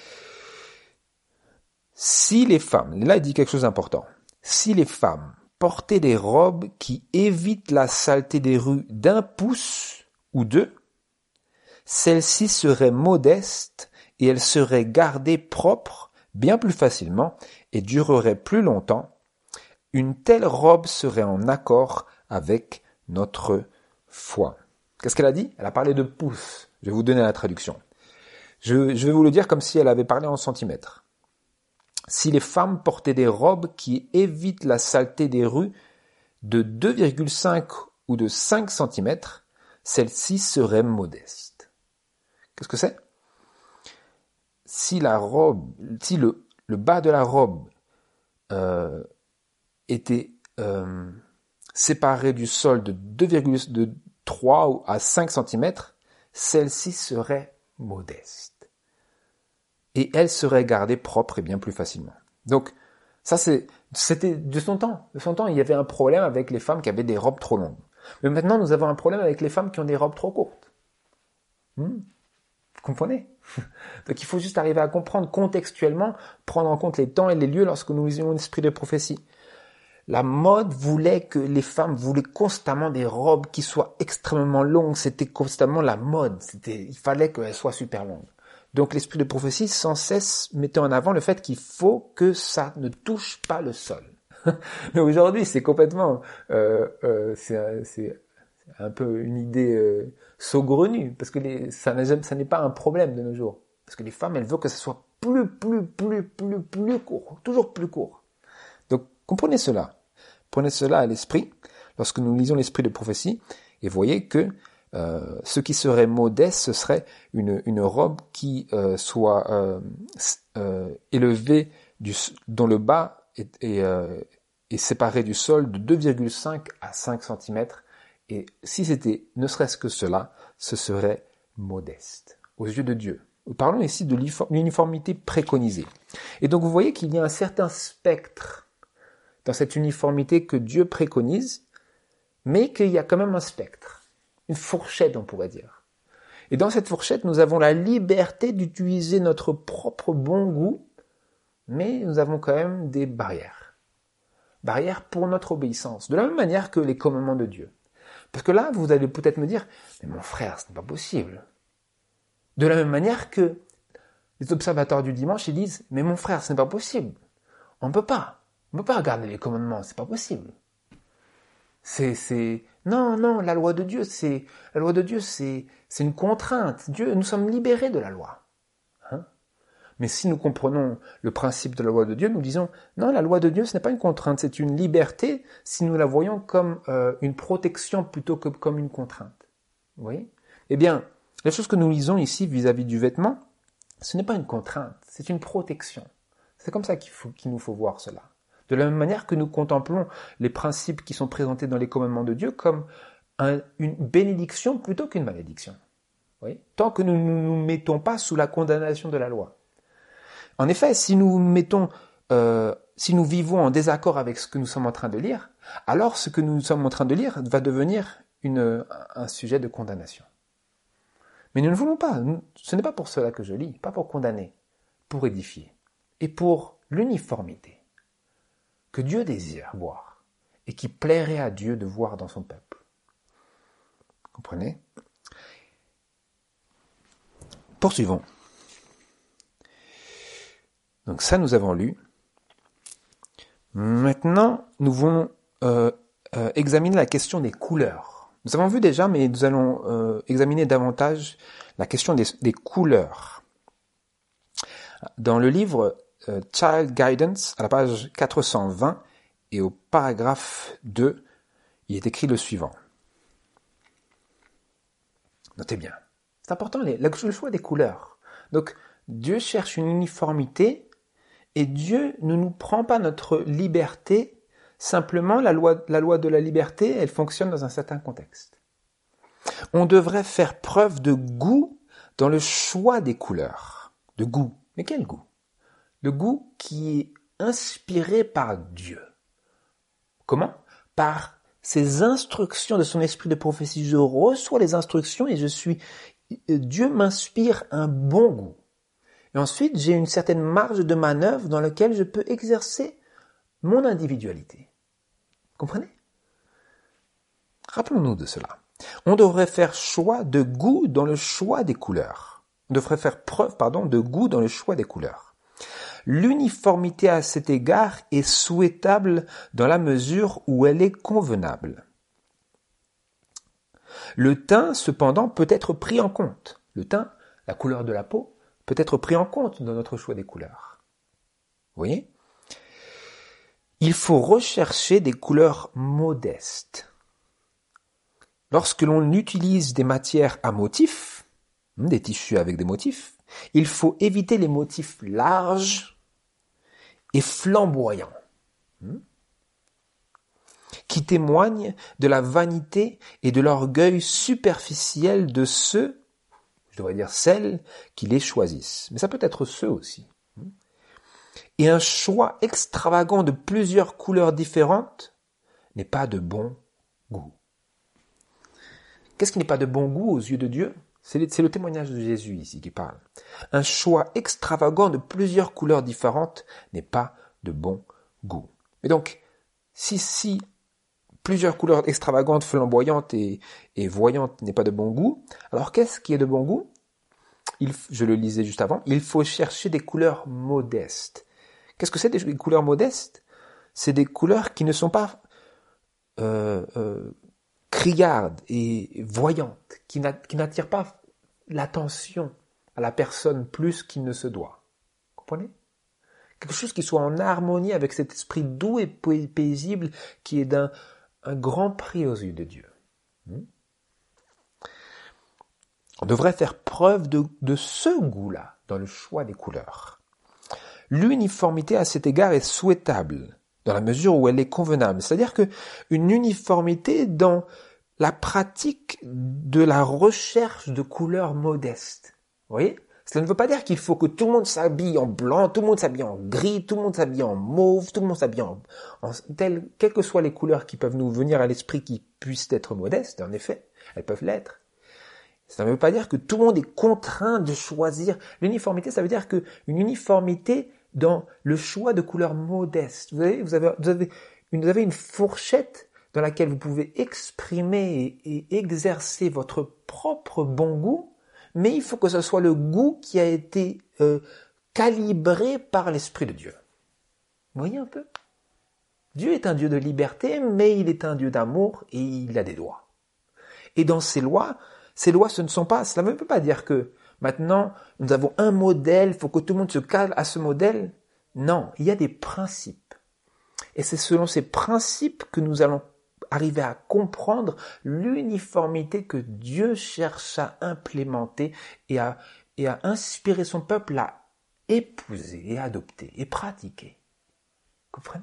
Si les femmes, là il dit quelque chose d'important, si les femmes portaient des robes qui évitent la saleté des rues d'1 pouce ou 2, celles-ci seraient modestes et elles seraient gardées propres bien plus facilement et dureraient plus longtemps. Une telle robe serait en accord avec notre foi. Qu'est-ce qu'elle a dit? Elle a parlé de pouces. Je vais vous donner la traduction. Je vais vous le dire comme si elle avait parlé en centimètres. Si les femmes portaient des robes qui évitent la saleté des rues de 2,5 ou de 5 cm, celles-ci seraient modestes. Qu'est-ce que c'est? Si le bas de la robe était séparé du sol de 3 à 5 cm, celle-ci serait modeste. Et elle serait gardée propre et bien plus facilement. Donc, ça c'était de son temps. De son temps, il y avait un problème avec les femmes qui avaient des robes trop longues. Mais maintenant, nous avons un problème avec les femmes qui ont des robes trop courtes. Vous comprenez? Donc il faut juste arriver à comprendre contextuellement, prendre en compte les temps et les lieux lorsque nous lisons l'esprit de prophétie. la mode voulait que les femmes voulaient constamment des robes qui soient extrêmement longues. C'était constamment la mode. Il fallait qu'elles soient super longues. Donc l'esprit de prophétie sans cesse mettait en avant le fait qu'il faut que ça ne touche pas le sol. Mais aujourd'hui, c'est complètement, c'est un peu une idée saugrenue, parce que ça n'est pas un problème de nos jours. Parce que les femmes, elles veulent que ça soit plus court, toujours plus court. Donc comprenez cela. Prenez cela à l'esprit lorsque nous lisons l'esprit de prophétie, et voyez que ce qui serait modeste, ce serait une robe qui soit élevée, dont le bas est séparé du sol de 2,5 à 5 cm. Et si c'était ne serait-ce que cela, ce serait modeste aux yeux de Dieu. Nous parlons ici de l'uniformité préconisée. Et donc vous voyez qu'il y a un certain spectre dans cette uniformité que Dieu préconise, mais qu'il y a quand même un spectre. Une fourchette, on pourrait dire. Et dans cette fourchette, nous avons la liberté d'utiliser notre propre bon goût, mais nous avons quand même des barrières. Barrières pour notre obéissance, de la même manière que les commandements de Dieu. Parce que là, vous allez peut-être me dire, mais mon frère, ce n'est pas possible. De la même manière que les observateurs du dimanche, ils disent, mais mon frère, ce n'est pas possible. On ne peut pas regarder les commandements, c'est pas possible. Non, la loi de Dieu, c'est une contrainte. Nous sommes libérés de la loi. Mais si nous comprenons le principe de la loi de Dieu, nous disons, non, la loi de Dieu, ce n'est pas une contrainte, c'est une liberté si nous la voyons comme une protection plutôt que comme une contrainte. Vous voyez ? Eh bien, la chose que nous lisons ici vis-à-vis du vêtement, ce n'est pas une contrainte, c'est une protection. C'est comme ça qu'il nous faut voir cela. De la même manière que nous contemplons les principes qui sont présentés dans les commandements de Dieu comme une bénédiction plutôt qu'une malédiction. Vous voyez ? Tant que nous ne nous mettons pas sous la condamnation de la loi. En effet, si nous vivons en désaccord avec ce que nous sommes en train de lire, alors ce que nous sommes en train de lire va devenir un sujet de condamnation. Mais nous ne voulons pas. Ce n'est pas pour cela que je lis, pas pour condamner, pour édifier et pour l'uniformité que Dieu désire voir et qui plairait à Dieu de voir dans son peuple. Comprenez ? Poursuivons. Donc ça, nous avons lu. Maintenant, nous voulons examiner la question des couleurs. Nous avons vu déjà, mais nous allons examiner davantage la question des couleurs. Dans le livre Child Guidance, à la page 420 et au paragraphe 2, il est écrit le suivant. Notez bien. C'est important, le choix des couleurs. Donc, Dieu cherche une uniformité et Dieu ne nous prend pas notre liberté. Simplement, la loi de la liberté, elle fonctionne dans un certain contexte. On devrait faire preuve de goût dans le choix des couleurs. De goût. Mais quel goût ? Le goût qui est inspiré par Dieu. Comment ? Par ses instructions de son esprit de prophétie. Je reçois les instructions et Dieu m'inspire un bon goût. Et ensuite, j'ai une certaine marge de manœuvre dans laquelle je peux exercer mon individualité. Comprenez ? Rappelons-nous de cela. On devrait faire choix de goût dans le choix des couleurs. On devrait faire preuve, de goût dans le choix des couleurs. L'uniformité à cet égard est souhaitable dans la mesure où elle est convenable. Le teint, cependant, peut être pris en compte. Le teint, la couleur de la peau, peut être pris en compte dans notre choix des couleurs. Vous voyez ? Il faut rechercher des couleurs modestes. Lorsque l'on utilise des matières à motifs, des tissus avec des motifs, il faut éviter les motifs larges et flamboyants, qui témoignent de la vanité et de l'orgueil superficiel de ceux, je devrais dire celles, qui les choisissent. Mais ça peut être ceux aussi. Et un choix extravagant de plusieurs couleurs différentes n'est pas de bon goût. Qu'est-ce qui n'est pas de bon goût aux yeux de Dieu ? C'est le témoignage de Jésus ici qui parle. Un choix extravagant de plusieurs couleurs différentes n'est pas de bon goût. Et donc, Si plusieurs couleurs extravagantes, flamboyantes et voyantes n'est pas de bon goût, alors qu'est-ce qui est de bon goût? Je le lisais juste avant, il faut chercher des couleurs modestes. Qu'est-ce que c'est des couleurs modestes? C'est des couleurs qui ne sont pas criardes et voyantes, qui n'attirent pas l'attention à la personne plus qu'il ne se doit. Vous comprenez? Quelque chose qui soit en harmonie avec cet esprit doux et paisible qui est d'un grand prix aux yeux de Dieu. On devrait faire preuve de ce goût-là dans le choix des couleurs. L'uniformité à cet égard est souhaitable dans la mesure où elle est convenable. C'est-à-dire que une uniformité dans la pratique de la recherche de couleurs modestes. Vous voyez? Cela ne veut pas dire qu'il faut que tout le monde s'habille en blanc, tout le monde s'habille en gris, tout le monde s'habille en mauve, tout le monde s'habille en quelles que soient les couleurs qui peuvent nous venir à l'esprit qui puissent être modestes, en effet, elles peuvent l'être. Ça ne veut pas dire que tout le monde est contraint de choisir. L'uniformité, ça veut dire qu'une uniformité dans le choix de couleurs modestes. Vous avez une fourchette dans laquelle vous pouvez exprimer et exercer votre propre bon goût, mais il faut que ce soit le goût qui a été calibré par l'Esprit de Dieu. Vous voyez un peu? Dieu est un Dieu de liberté, mais il est un Dieu d'amour et il a des lois. Et dans ces lois, ce ne sont pas, cela ne peut pas dire que maintenant nous avons un modèle, il faut que tout le monde se cale à ce modèle. Non, il y a des principes. Et c'est selon ces principes que nous allons arriver à comprendre l'uniformité que Dieu cherche à implémenter et à inspirer son peuple à épouser et adopter et pratiquer. Comprenez?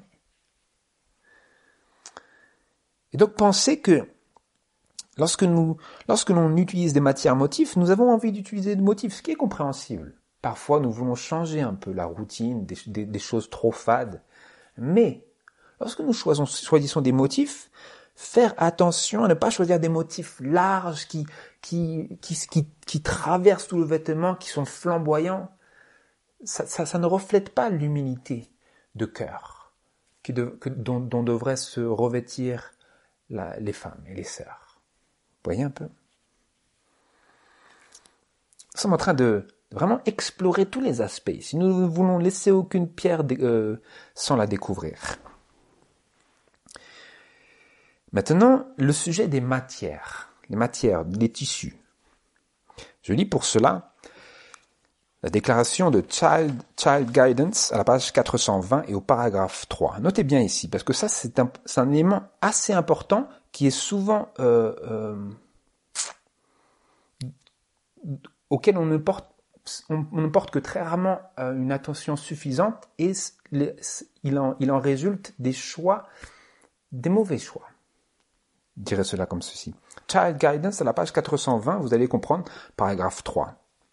Et donc pensez que lorsque l'on utilise des matières motifs, nous avons envie d'utiliser des motifs, ce qui est compréhensible. Parfois, nous voulons changer un peu la routine, des choses trop fades. Mais, lorsque nous choisissons des motifs, faire attention à ne pas choisir des motifs larges qui traversent tout le vêtement, qui sont flamboyants. Ça ne reflète pas l'humilité de cœur dont devraient se revêtir les femmes et les sœurs. Vous voyez un peu? Nous sommes en train de vraiment explorer tous les aspects. Si nous ne voulons laisser aucune pierre sans la découvrir. Maintenant, le sujet des matières. Les tissus. Je lis pour cela la déclaration de Child Guidance à la page 420 et au paragraphe 3. Notez bien ici, parce que ça c'est un élément assez important qui est souvent auquel on ne porte que très rarement une attention suffisante et il en résulte des mauvais choix. Je dirais cela comme ceci. Child Guidance à la page 420, vous allez comprendre, paragraphe 3.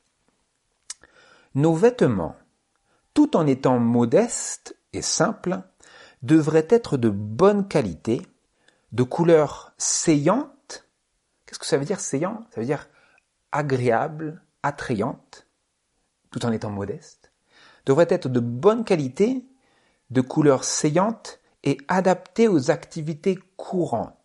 Nos vêtements, tout en étant modestes et simples, devraient être de bonne qualité, de couleur saillante. Qu'est-ce que ça veut dire saillant? Ça veut dire agréable, attrayante, tout en étant modeste. Devraient être de bonne qualité, de couleur saillante et adaptés aux activités courantes.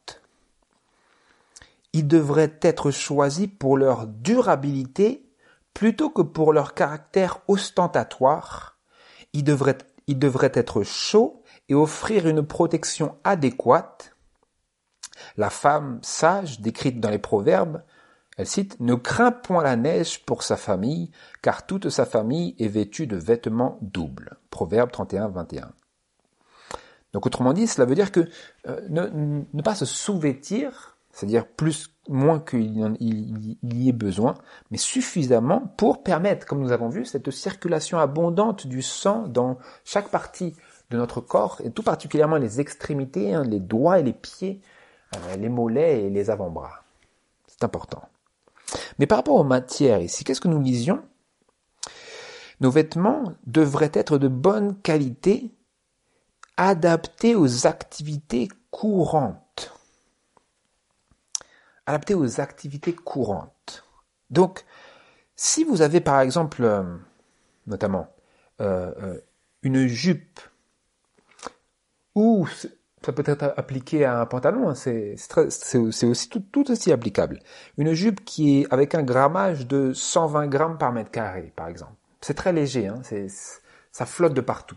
Ils devraient être choisis pour leur durabilité plutôt que pour leur caractère ostentatoire. Ils devraient être chauds et offrir une protection adéquate. La femme sage, décrite dans les Proverbes, elle cite « Ne crains point la neige pour sa famille, car toute sa famille est vêtue de vêtements doubles. » Proverbe 31, 21. Donc autrement dit, cela veut dire que ne pas se sous-vêtir, c'est-à-dire moins qu'il y ait besoin, mais suffisamment pour permettre, comme nous avons vu, cette circulation abondante du sang dans chaque partie de notre corps, et tout particulièrement les extrémités, les doigts et les pieds, les mollets et les avant-bras. C'est important. Mais par rapport aux matières ici, qu'est-ce que nous lisions? Nos vêtements devraient être de bonne qualité, adaptés aux activités courantes. Adaptés aux activités courantes. Donc, si vous avez par exemple, notamment, une jupe ou Ça peut être appliqué à un pantalon, hein, c'est aussi tout aussi applicable. Une jupe qui est avec un grammage de 120 grammes par mètre carré, par exemple. C'est très léger, hein, ça flotte de partout.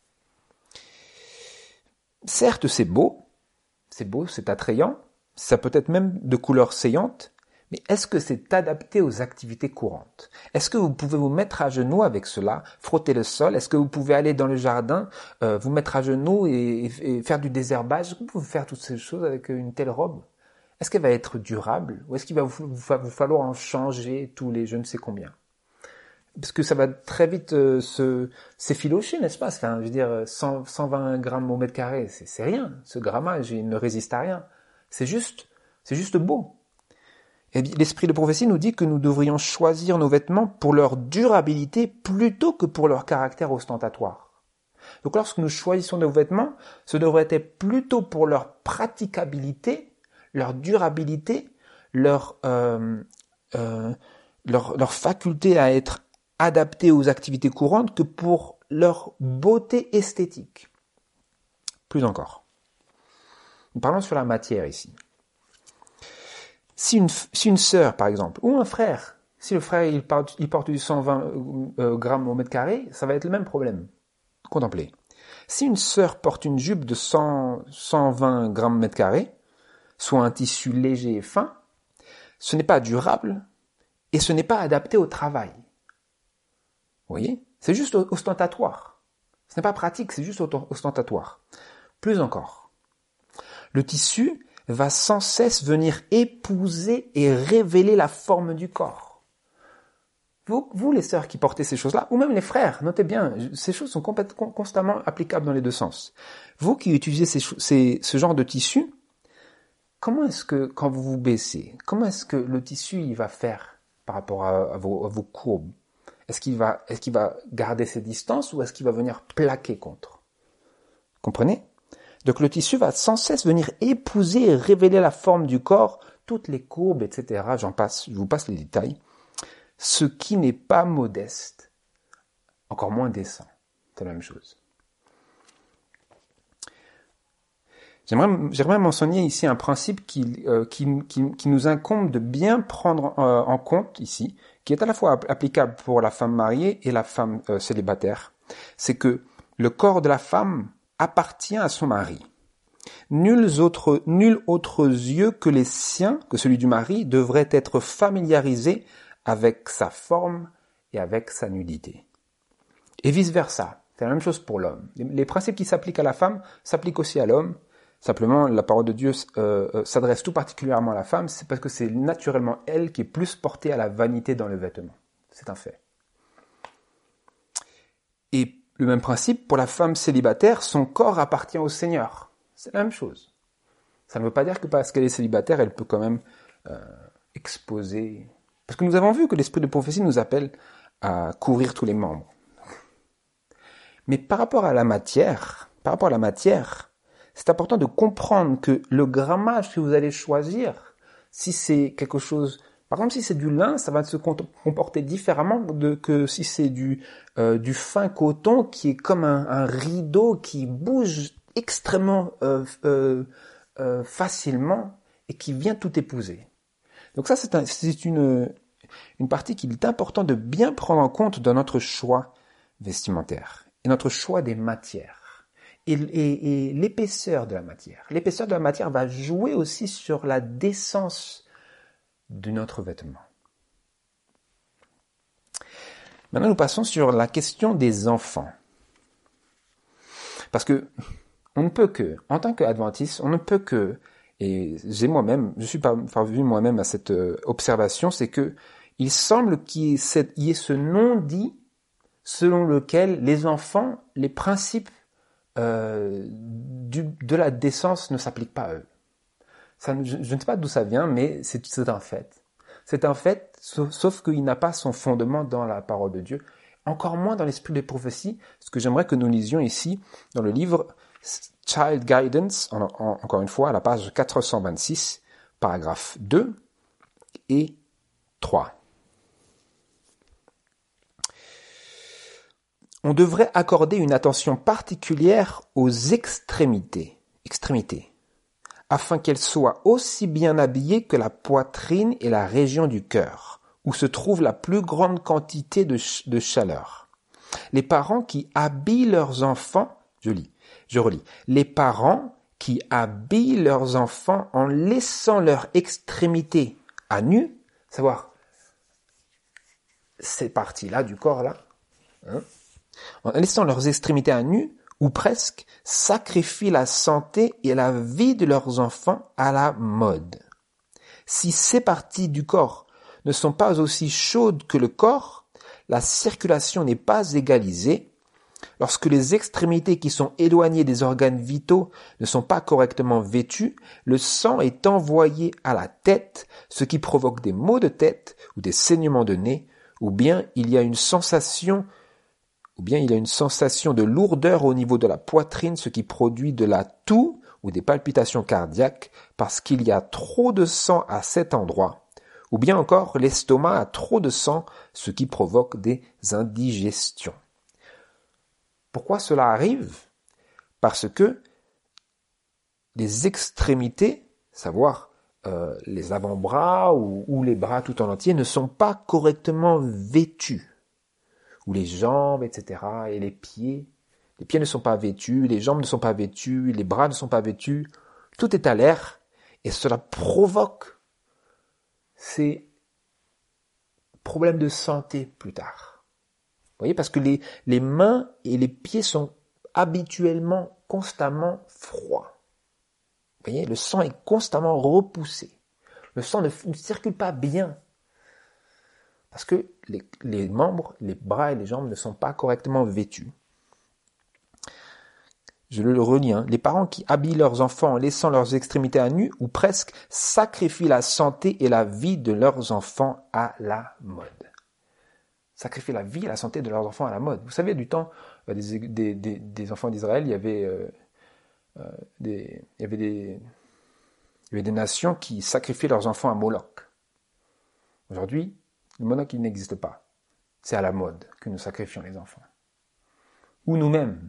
Certes, c'est beau, c'est attrayant, ça peut être même de couleur saillante, mais est-ce que c'est adapté aux activités courantes? Est-ce que vous pouvez vous mettre à genoux avec cela, frotter le sol? Est-ce que vous pouvez aller dans le jardin, vous mettre à genoux et faire du désherbage? Est-ce que vous pouvez faire toutes ces choses avec une telle robe? Est-ce qu'elle va être durable? Ou est-ce qu'il va vous falloir en changer tous les je ne sais combien? Parce que ça va très vite s'effilocher, n'est-ce pas? Enfin, je veux dire, 120 grammes au mètre carré, c'est rien. Ce grammage, il ne résiste à rien. C'est juste beau. Et l'esprit de prophétie nous dit que nous devrions choisir nos vêtements pour leur durabilité plutôt que pour leur caractère ostentatoire. Donc lorsque nous choisissons nos vêtements, ce devrait être plutôt pour leur praticabilité, leur durabilité, leur faculté à être adaptés aux activités courantes que pour leur beauté esthétique. Plus encore. Nous parlons sur la matière ici. Si une sœur, par exemple, ou un frère, si le frère il porte du 120 grammes au mètre carré, ça va être le même problème. Contemplez. Si une sœur porte une jupe de 120 grammes mètre carré, soit un tissu léger et fin, ce n'est pas durable et ce n'est pas adapté au travail. Vous voyez? C'est juste ostentatoire. Ce n'est pas pratique, c'est juste ostentatoire. Plus encore. Le tissu va sans cesse venir épouser et révéler la forme du corps. Vous les sœurs qui portez ces choses-là, ou même les frères, notez bien, ces choses sont constamment applicables dans les deux sens. Vous qui utilisez ce genre de tissu, comment est-ce que, quand vous vous baissez, comment est-ce que le tissu il va faire par rapport à vos courbes? Est-ce qu'il va garder ses distances ou est-ce qu'il va venir plaquer contre? Comprenez? Donc le tissu va sans cesse venir épouser et révéler la forme du corps, toutes les courbes, etc. Je vous passe les détails. Ce qui n'est pas modeste, encore moins décent. C'est la même chose. J'aimerais mentionner ici un principe qui nous incombe de bien prendre en compte ici, qui est à la fois applicable pour la femme mariée et la femme célibataire. C'est que le corps de la femme appartient à son mari. Nuls autres yeux que les siens, que celui du mari, devraient être familiarisés avec sa forme et avec sa nudité. Et vice-versa. C'est la même chose pour l'homme. Les principes qui s'appliquent à la femme s'appliquent aussi à l'homme. Simplement, la parole de Dieu s'adresse tout particulièrement à la femme, c'est parce que c'est naturellement elle qui est plus portée à la vanité dans le vêtement. C'est un fait. Et le même principe, pour la femme célibataire, son corps appartient au Seigneur. C'est la même chose. Ça ne veut pas dire que parce qu'elle est célibataire, elle peut quand même exposer... Parce que nous avons vu que l'esprit de prophétie nous appelle à couvrir tous les membres. Mais par rapport à la matière, c'est important de comprendre que le grammage que vous allez choisir, si c'est quelque chose, par exemple si c'est du lin, ça va se comporter différemment que si c'est du fin coton qui est comme un rideau qui bouge extrêmement facilement et qui vient tout épouser. Donc ça c'est une partie qu'il est important de bien prendre en compte dans notre choix vestimentaire et notre choix des matières. Et l'épaisseur de la matière. L'épaisseur de la matière va jouer aussi sur la décence de notre vêtement. Maintenant, nous passons sur la question des enfants. Parce que on ne peut que, en tant qu'adventiste, on ne peut que, et je suis parvenu moi-même à cette observation, c'est que il semble qu'il y ait ce non-dit selon lequel les enfants, les principes de la décence ne s'applique pas à eux. Je ne sais pas d'où ça vient, mais c'est un fait. C'est un fait, sauf qu'il n'a pas son fondement dans la parole de Dieu, encore moins dans l'esprit des prophéties, ce que j'aimerais que nous lisions ici dans le livre Child Guidance, encore une fois, à la page 426, paragraphes 2 et 3. On devrait accorder une attention particulière aux extrémités extrémités, afin qu'elles soient aussi bien habillées que la poitrine et la région du cœur, où se trouve la plus grande quantité de chaleur. Les parents qui habillent leurs enfants, je relis, les parents qui habillent leurs enfants en laissant leurs extrémités à nu, savoir ces parties-là du corps-là, en laissant leurs extrémités à nu, ou presque, sacrifient la santé et la vie de leurs enfants à la mode. Si ces parties du corps ne sont pas aussi chaudes que le corps, la circulation n'est pas égalisée. Lorsque les extrémités qui sont éloignées des organes vitaux ne sont pas correctement vêtues, le sang est envoyé à la tête, ce qui provoque des maux de tête ou des saignements de nez, ou bien il y a une sensation de lourdeur au niveau de la poitrine, ce qui produit de la toux ou des palpitations cardiaques parce qu'il y a trop de sang à cet endroit. Ou bien encore, l'estomac a trop de sang, ce qui provoque des indigestions. Pourquoi cela arrive? Parce que les extrémités, savoir les avant-bras ou les bras tout en entier, ne sont pas correctement vêtus. Ou les jambes, etc. Et les pieds. Les pieds ne sont pas vêtus, les jambes ne sont pas vêtues, les bras ne sont pas vêtus. Tout est à l'air et cela provoque ces problèmes de santé plus tard. Vous voyez, parce que les mains et les pieds sont habituellement constamment froids. Vous voyez, le sang est constamment repoussé. Le sang ne circule pas bien. Parce que les membres, les bras et les jambes ne sont pas correctement vêtus. Je le relis, les parents qui habillent leurs enfants en laissant leurs extrémités à nu ou presque sacrifient la santé et la vie de leurs enfants à la mode. Sacrifier la vie et la santé de leurs enfants à la mode. Vous savez, du temps des enfants d'Israël, il y avait des nations qui sacrifiaient leurs enfants à Moloch. Aujourd'hui, le Moloch, il n'existe pas. C'est à la mode que nous sacrifions les enfants. Ou nous-mêmes.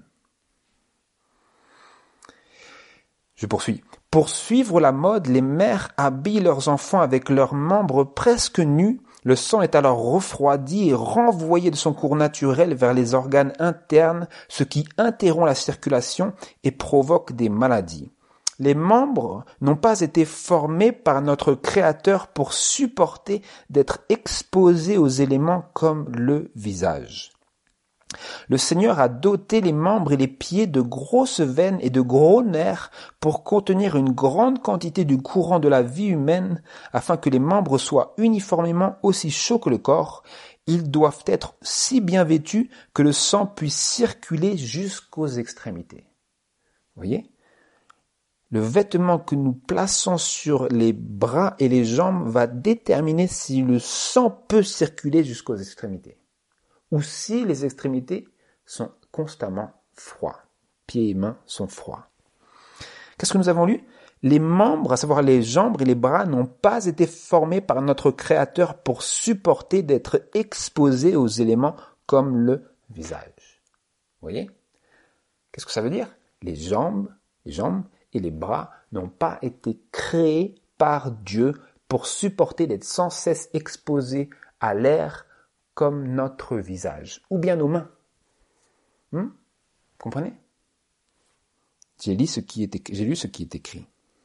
Je poursuis. Pour suivre la mode, les mères habillent leurs enfants avec leurs membres presque nus. Le sang est alors refroidi et renvoyé de son cours naturel vers les organes internes, ce qui interrompt la circulation et provoque des maladies. Les membres n'ont pas été formés par notre Créateur pour supporter d'être exposés aux éléments comme le visage. Le Seigneur a doté les membres et les pieds de grosses veines et de gros nerfs pour contenir une grande quantité du courant de la vie humaine afin que les membres soient uniformément aussi chauds que le corps. Ils doivent être si bien vêtus que le sang puisse circuler jusqu'aux extrémités. Vous voyez ? Le vêtement que nous plaçons sur les bras et les jambes va déterminer si le sang peut circuler jusqu'aux extrémités ou si les extrémités sont constamment froides. Pieds et mains sont froids. Qu'est-ce que nous avons lu? Les membres, à savoir les jambes et les bras, n'ont pas été formés par notre Créateur pour supporter d'être exposés aux éléments comme le visage. Vous voyez? Qu'est-ce que ça veut dire? Les jambes et les bras n'ont pas été créés par Dieu pour supporter d'être sans cesse exposés à l'air comme notre visage, ou bien nos mains. Comprenez? J'ai lu ce qui est écrit.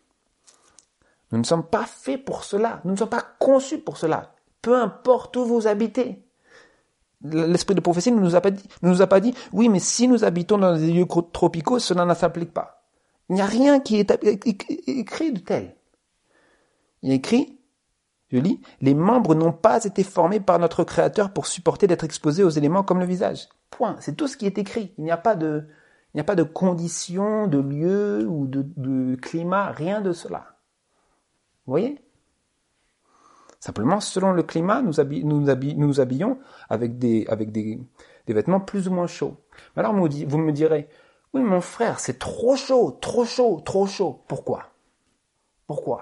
Nous ne sommes pas faits pour cela, nous ne sommes pas conçus pour cela, peu importe où vous habitez. L'esprit de prophétie ne nous a pas dit, oui, mais si nous habitons dans des lieux tropicaux, cela ne s'applique pas. Il n'y a rien qui est écrit de tel. Il est écrit, je lis, les membres n'ont pas été formés par notre Créateur pour supporter d'être exposés aux éléments comme le visage. Point. C'est tout ce qui est écrit. Il n'y a pas de conditions, de lieu ou de climat, rien de cela. Vous voyez? Simplement, selon le climat, nous nous habillons avec des vêtements plus ou moins chauds. Alors vous me direz, oui, mon frère, c'est trop chaud, trop chaud, trop chaud. Pourquoi?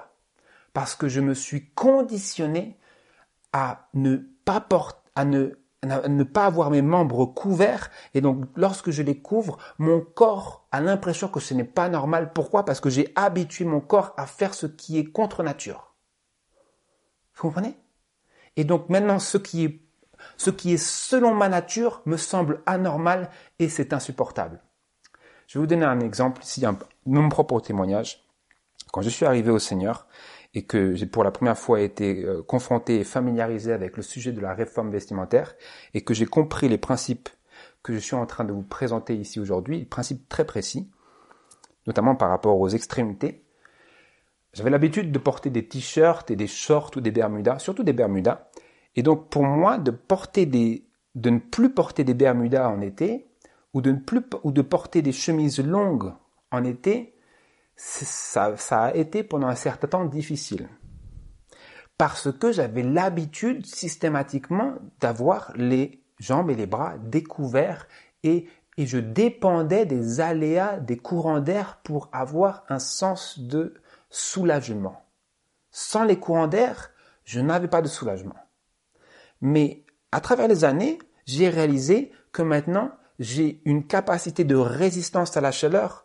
Parce que je me suis conditionné à ne ne pas avoir mes membres couverts. Et donc, lorsque je les couvre, mon corps a l'impression que ce n'est pas normal. Pourquoi? Parce que j'ai habitué mon corps à faire ce qui est contre nature. Vous comprenez? Et donc, maintenant, ce qui est selon ma nature me semble anormal et c'est insupportable. Je vais vous donner un exemple, ici, mon propre témoignage. Quand je suis arrivé au Seigneur et que j'ai pour la première fois été confronté et familiarisé avec le sujet de la réforme vestimentaire et que j'ai compris les principes que je suis en train de vous présenter ici aujourd'hui, des principes très précis, notamment par rapport aux extrémités, j'avais l'habitude de porter des t-shirts et des shorts ou des bermudas, surtout des bermudas. Et donc pour moi, de ne plus porter des bermudas en été ou de porter des chemises longues en été, ça a été pendant un certain temps difficile. Parce que j'avais l'habitude systématiquement d'avoir les jambes et les bras découverts et je dépendais des aléas des courants d'air pour avoir un sens de soulagement. Sans les courants d'air, je n'avais pas de soulagement. Mais à travers les années, j'ai réalisé que maintenant, j'ai une capacité de résistance à la chaleur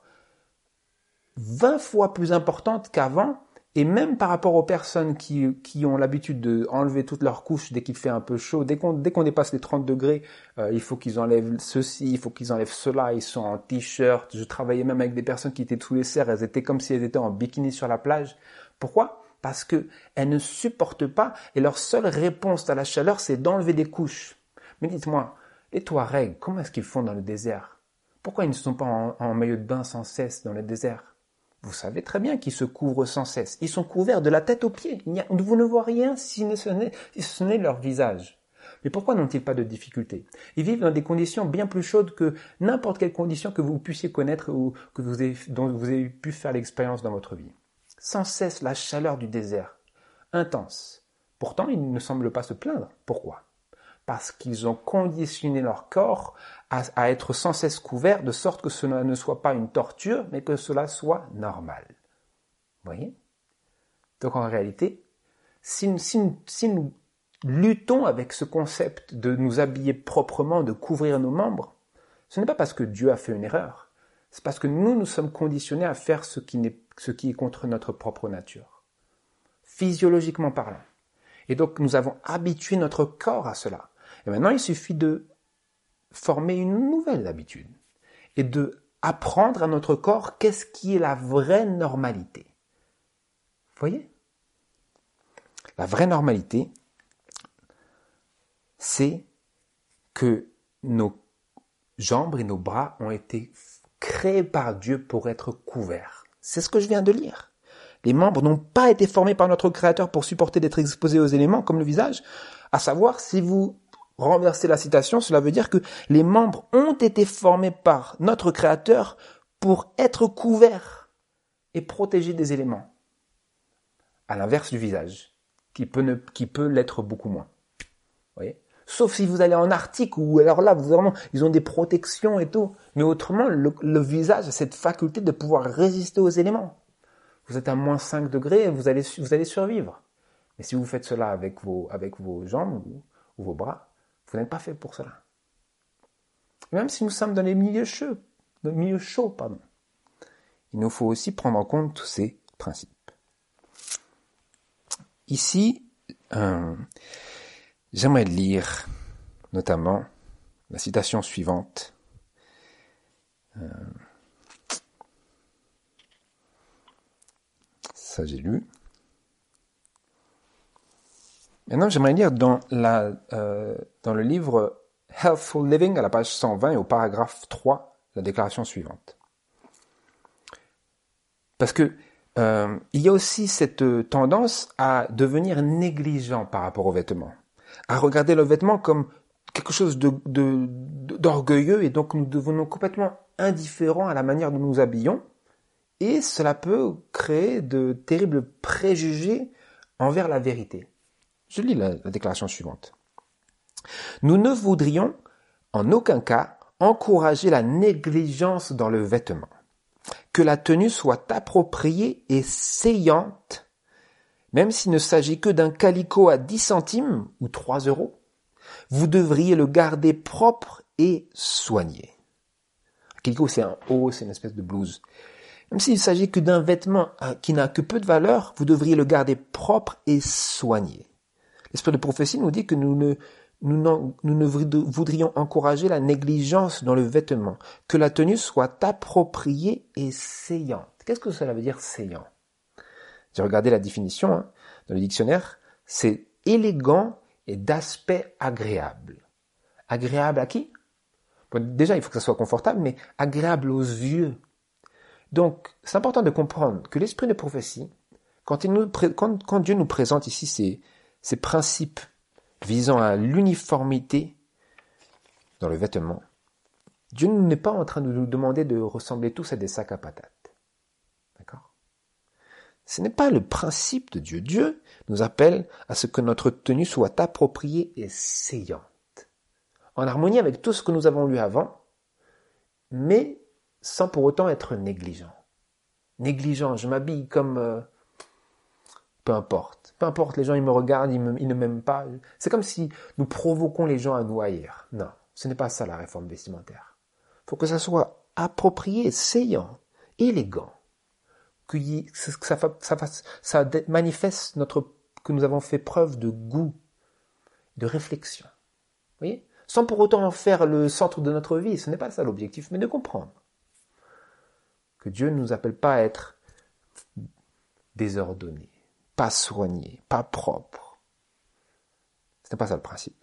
20 fois plus importante qu'avant, et même par rapport aux personnes qui ont l'habitude de enlever toutes leurs couches dès qu'il fait un peu chaud, dès qu'on dépasse les 30 degrés, il faut qu'ils enlèvent ceci, il faut qu'ils enlèvent cela, ils sont en t-shirt. Je travaillais même avec des personnes qui étaient sous les serres, elles étaient comme si elles étaient en bikini sur la plage. Pourquoi? Parce que elles ne supportent pas, et leur seule réponse à la chaleur, c'est d'enlever des couches. Mais dites-moi, les Touaregs, comment est-ce qu'ils font dans le désert? Pourquoi ils ne sont pas en maillot de bain sans cesse dans le désert? Vous savez très bien qu'ils se couvrent sans cesse. Ils sont couverts de la tête aux pieds. Vous ne voyez rien si ce n'est leur visage. Mais pourquoi n'ont-ils pas de difficultés? Ils vivent dans des conditions bien plus chaudes que n'importe quelle condition que vous puissiez connaître ou dont vous avez pu faire l'expérience dans votre vie. Sans cesse la chaleur du désert, intense. Pourtant, ils ne semblent pas se plaindre. Pourquoi? Parce qu'ils ont conditionné leur corps à être sans cesse couvert, de sorte que cela ne soit pas une torture, mais que cela soit normal. Vous voyez? Donc en réalité, si nous luttons avec ce concept de nous habiller proprement, de couvrir nos membres, ce n'est pas parce que Dieu a fait une erreur, c'est parce que nous sommes conditionnés à faire ce qui est contre notre propre nature, physiologiquement parlant. Et donc nous avons habitué notre corps à cela. Et maintenant, il suffit de former une nouvelle habitude et de apprendre à notre corps qu'est-ce qui est la vraie normalité. Vous voyez? La vraie normalité, c'est que nos jambes et nos bras ont été créés par Dieu pour être couverts. C'est ce que je viens de lire. Les membres n'ont pas été formés par notre Créateur pour supporter d'être exposés aux éléments, comme le visage. À savoir, si vous renversez la citation, cela veut dire que les membres ont été formés par notre Créateur pour être couverts et protégés des éléments. À l'inverse du visage, qui peut l'être beaucoup moins. Vous voyez? Sauf si vous allez en Arctique, où alors là, ils ont des protections et tout. Mais autrement, le visage a cette faculté de pouvoir résister aux éléments. Vous êtes à moins 5 degrés, vous allez survivre. Mais si vous faites cela avec vos jambes ou vos bras, vous n'êtes pas fait pour cela. Même si nous sommes dans les milieux chauds, il nous faut aussi prendre en compte tous ces principes. Ici, j'aimerais lire notamment la citation suivante. Ça, j'ai lu. Maintenant, j'aimerais lire dans le livre Healthful Living, à la page 120 et au paragraphe 3, la déclaration suivante. Parce que il y a aussi cette tendance à devenir négligent par rapport aux vêtements, à regarder le vêtement comme quelque chose d'orgueilleux, et donc nous devenons complètement indifférents à la manière dont nous habillons, et cela peut créer de terribles préjugés envers la vérité. Je lis la déclaration suivante. Nous ne voudrions en aucun cas encourager la négligence dans le vêtement. Que la tenue soit appropriée et saillante, même s'il ne s'agit que d'un calicot à 10 centimes ou 3 €, vous devriez le garder propre et soigné. Akiko, c'est un O, c'est une espèce de blues. Même s'il s'agit que d'un vêtement qui n'a que peu de valeur, vous devriez le garder propre et soigné. L'esprit de prophétie nous dit que nous ne voudrions encourager la négligence dans le vêtement, que la tenue soit appropriée et saillante. Qu'est-ce que cela veut dire saillant? J'ai regardé la définition dans le dictionnaire, c'est élégant et d'aspect agréable. Agréable à qui? Bon, déjà, il faut que ça soit confortable, mais agréable aux yeux. Donc, c'est important de comprendre que l'esprit de prophétie, quand Dieu nous présente ici ces principes visant à l'uniformité dans le vêtement, Dieu n'est pas en train de nous demander de ressembler tous à des sacs à patates. D'accord? Ce n'est pas le principe de Dieu. Dieu nous appelle à ce que notre tenue soit appropriée et saillante, en harmonie avec tout ce que nous avons lu avant, mais sans pour autant être négligent. Négligent, je m'habille comme... peu importe, les gens ils me regardent, ils ne m'aiment pas. C'est comme si nous provoquons les gens à nous haïr. Non, ce n'est pas ça la réforme vestimentaire. Il faut que ça soit approprié, saillant, élégant, que ça manifeste que nous avons fait preuve de goût, de réflexion. Vous voyez? Sans pour autant en faire le centre de notre vie, ce n'est pas ça l'objectif, mais de comprendre que Dieu ne nous appelle pas à être désordonnés, pas soignés, pas propres. Ce n'est pas ça le principe.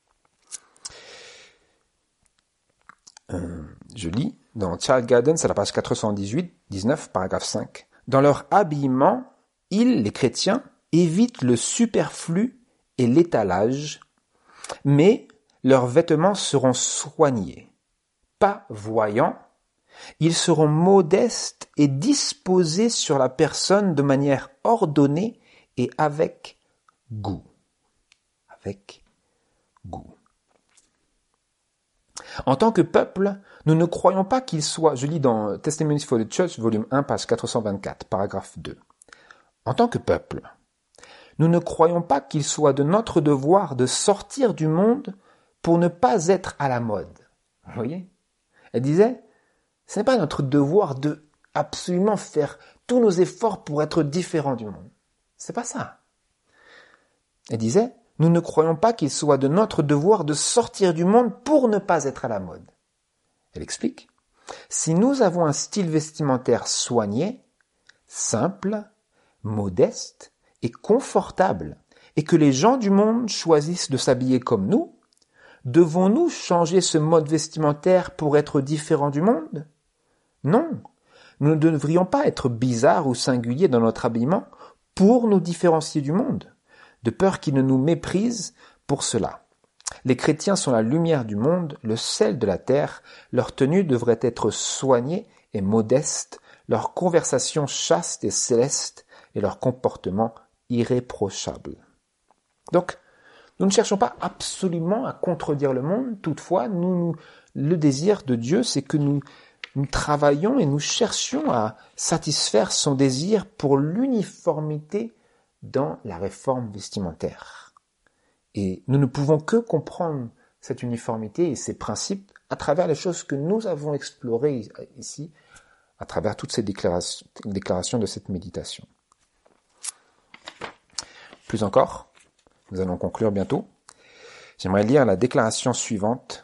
Je lis dans Child Guidance à la page 418-19, paragraphe 5. Dans leur habillement, ils, les chrétiens, évitent le superflu et l'étalage, mais leurs vêtements seront soignés, pas voyants. Ils seront modestes et disposés sur la personne de manière ordonnée et avec goût. Avec goût. En tant que peuple, nous ne croyons pas qu'il soit, je lis dans Testimonies for the Church, volume 1, page 424, paragraphe 2. En tant que peuple, nous ne croyons pas qu'il soit de notre devoir de sortir du monde pour ne pas être à la mode. Vous voyez? Elle disait, ce n'est pas notre devoir de absolument faire tous nos efforts pour être différents du monde. C'est pas ça. Elle disait, nous ne croyons pas qu'il soit de notre devoir de sortir du monde pour ne pas être à la mode. Elle explique, si nous avons un style vestimentaire soigné, simple, modeste et confortable, et que les gens du monde choisissent de s'habiller comme nous, devons-nous changer ce mode vestimentaire pour être différents du monde? Non, nous ne devrions pas être bizarres ou singuliers dans notre habillement pour nous différencier du monde, de peur qu'ils ne nous méprisent pour cela. Les chrétiens sont la lumière du monde, le sel de la terre, leur tenue devrait être soignée et modeste, leur conversation chaste et céleste et leur comportement irréprochable. Donc, nous ne cherchons pas absolument à contredire le monde, toutefois, le désir de Dieu, c'est que nous travaillons et nous cherchions à satisfaire son désir pour l'uniformité dans la réforme vestimentaire. Et nous ne pouvons que comprendre cette uniformité et ces principes à travers les choses que nous avons explorées ici, à travers toutes ces déclarations de cette méditation. Plus encore, nous allons conclure bientôt. J'aimerais lire la déclaration suivante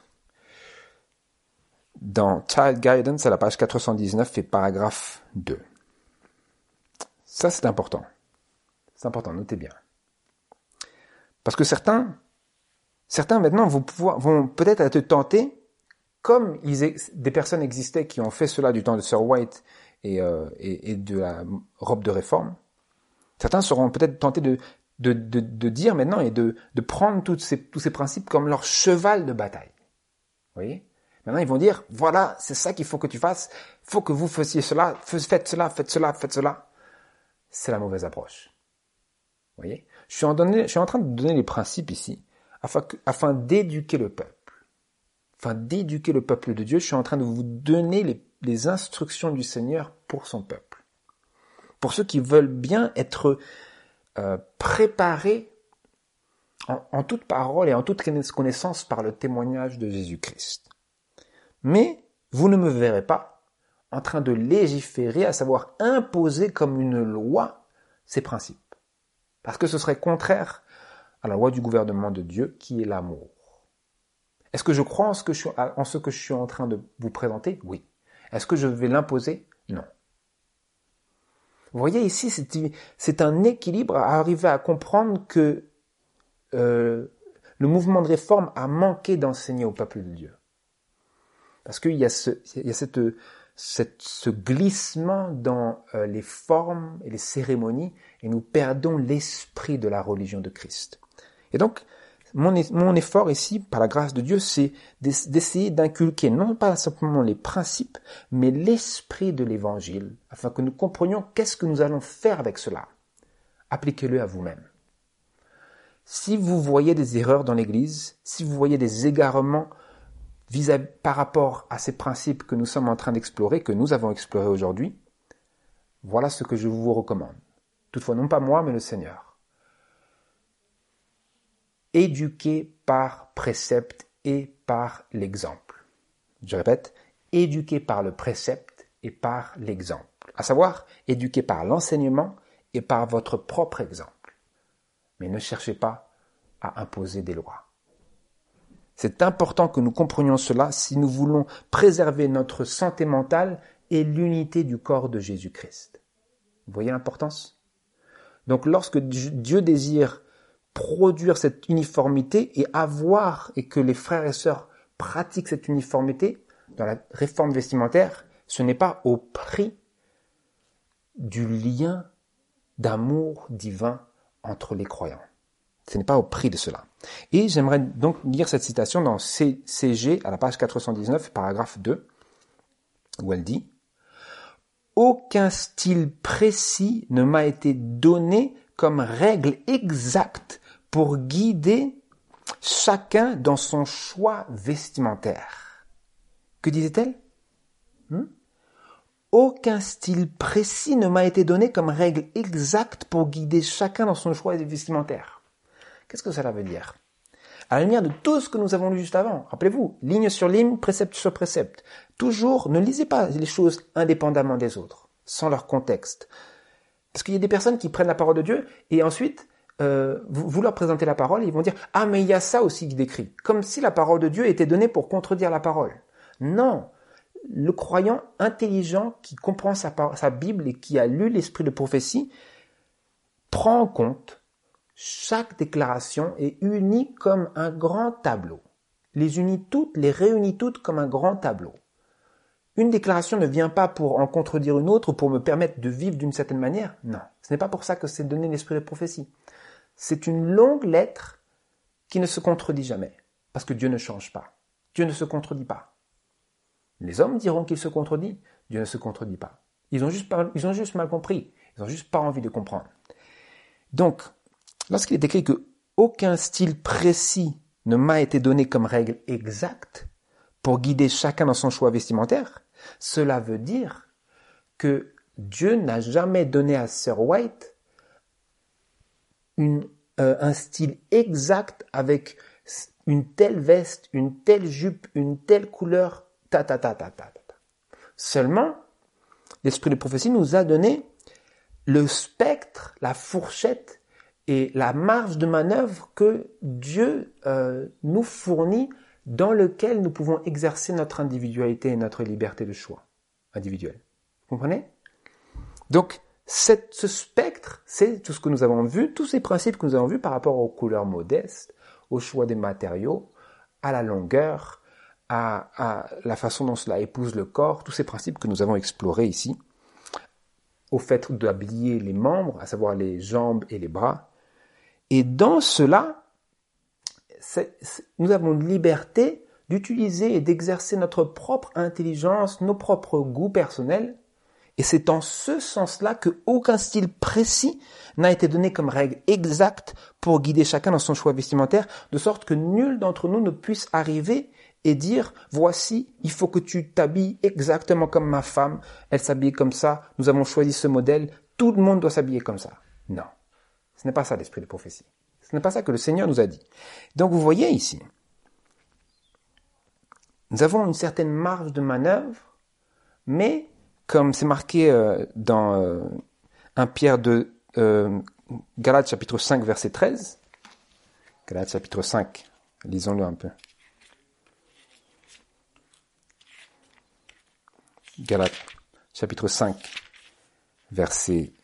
dans Child Guidance à la page 419 et paragraphe 2. Ça, c'est important. C'est important, notez bien. Parce que certains maintenant vont peut-être être tentés, comme des personnes existaient qui ont fait cela du temps de Sir White et de la robe de réforme. Certains seront peut-être tentés de dire maintenant et de prendre tous ces principes comme leur cheval de bataille. Vous voyez? Maintenant, ils vont dire, voilà, c'est ça qu'il faut que tu fasses, il faut que vous fassiez cela, faites cela. C'est la mauvaise approche. Vous voyez? Je suis en train de donner les principes ici, afin d'éduquer le peuple. Afin d'éduquer le peuple de Dieu, je suis en train de vous donner les instructions du Seigneur pour son peuple. Pour ceux qui veulent bien être préparés en toute parole et en toute connaissance par le témoignage de Jésus-Christ. Mais vous ne me verrez pas en train de légiférer, à savoir imposer comme une loi ces principes. Parce que ce serait contraire à la loi du gouvernement de Dieu qui est l'amour. Est-ce que je crois en ce que je suis en train de vous présenter? Oui. Est-ce que je vais l'imposer? Non. Vous voyez ici, c'est un équilibre à arriver à comprendre que le mouvement de réforme a manqué d'enseigner au peuple de Dieu. Parce qu'il y a ce glissement dans les formes et les cérémonies et nous perdons l'esprit de la religion de Christ. Et donc, mon effort ici, par la grâce de Dieu, c'est d'essayer d'inculquer non pas simplement les principes, mais l'esprit de l'évangile, afin que nous comprenions qu'est-ce que nous allons faire avec cela. Appliquez-le à vous-même. Si vous voyez des erreurs dans l'Église, si vous voyez des égarements par rapport à ces principes que nous sommes en train d'explorer, que nous avons explorés aujourd'hui, voilà ce que je vous recommande. Toutefois, non pas moi, mais le Seigneur. Éduquez par précepte et par l'exemple. Je répète, éduquez par le précepte et par l'exemple. À savoir, éduquez par l'enseignement et par votre propre exemple. Mais ne cherchez pas à imposer des lois. C'est important que nous comprenions cela si nous voulons préserver notre santé mentale et l'unité du corps de Jésus-Christ. Vous voyez l'importance? Donc lorsque Dieu désire produire cette uniformité et que les frères et sœurs pratiquent cette uniformité dans la réforme vestimentaire, ce n'est pas au prix du lien d'amour divin entre les croyants. Ce n'est pas au prix de cela. Et j'aimerais donc lire cette citation dans CG à la page 419, paragraphe 2, où elle dit « Aucun style précis ne m'a été donné comme règle exacte pour guider chacun dans son choix vestimentaire. » Que disait-elle? Aucun style précis ne m'a été donné comme règle exacte pour guider chacun dans son choix vestimentaire. Qu'est-ce que cela veut dire? À la lumière de tout ce que nous avons lu juste avant, rappelez-vous, ligne sur ligne, précepte sur précepte. Toujours, ne lisez pas les choses indépendamment des autres, sans leur contexte. Parce qu'il y a des personnes qui prennent la parole de Dieu et ensuite, vous leur présentez la parole et ils vont dire « Ah, mais il y a ça aussi qui décrit. » Comme si la parole de Dieu était donnée pour contredire la parole. Non, le croyant intelligent qui comprend sa Bible et qui a lu l'esprit de prophétie prend en compte chaque déclaration est unie comme un grand tableau. Les réunit toutes comme un grand tableau. Une déclaration ne vient pas pour en contredire une autre ou pour me permettre de vivre d'une certaine manière. Non, ce n'est pas pour ça que c'est donné l'esprit de prophétie. C'est une longue lettre qui ne se contredit jamais. Parce que Dieu ne change pas. Dieu ne se contredit pas. Les hommes diront qu'il se contredit. Dieu ne se contredit pas. Ils ont juste mal compris. Ils n'ont juste pas envie de comprendre. Donc, lorsqu'il est écrit que aucun style précis ne m'a été donné comme règle exacte pour guider chacun dans son choix vestimentaire, cela veut dire que Dieu n'a jamais donné à Sir White un style exact avec une telle veste, une telle jupe, une telle couleur, Seulement, l'esprit de prophétie nous a donné le spectre, la fourchette et la marge de manœuvre que Dieu nous fournit dans lequel nous pouvons exercer notre individualité et notre liberté de choix individuelle. Vous comprenez? Donc, ce spectre, c'est tout ce que nous avons vu, tous ces principes que nous avons vus par rapport aux couleurs modestes, au choix des matériaux, à la longueur, à la façon dont cela épouse le corps, tous ces principes que nous avons explorés ici, au fait d'habiller les membres, à savoir les jambes et les bras. Et dans cela, nous avons une liberté d'utiliser et d'exercer notre propre intelligence, nos propres goûts personnels. Et c'est en ce sens-là qu'aucun style précis n'a été donné comme règle exacte pour guider chacun dans son choix vestimentaire, de sorte que nul d'entre nous ne puisse arriver et dire « Voici, il faut que tu t'habilles exactement comme ma femme, elle s'habille comme ça, nous avons choisi ce modèle, tout le monde doit s'habiller comme ça. » Non, ce n'est pas ça l'esprit de prophétie. Ce n'est pas ça que le Seigneur nous a dit. Donc vous voyez ici, nous avons une certaine marge de manœuvre, mais comme c'est marqué dans 1 Pierre 2, Galates chapitre 5, verset 13, Galates chapitre 5, lisons-le un peu. Galates chapitre 5, verset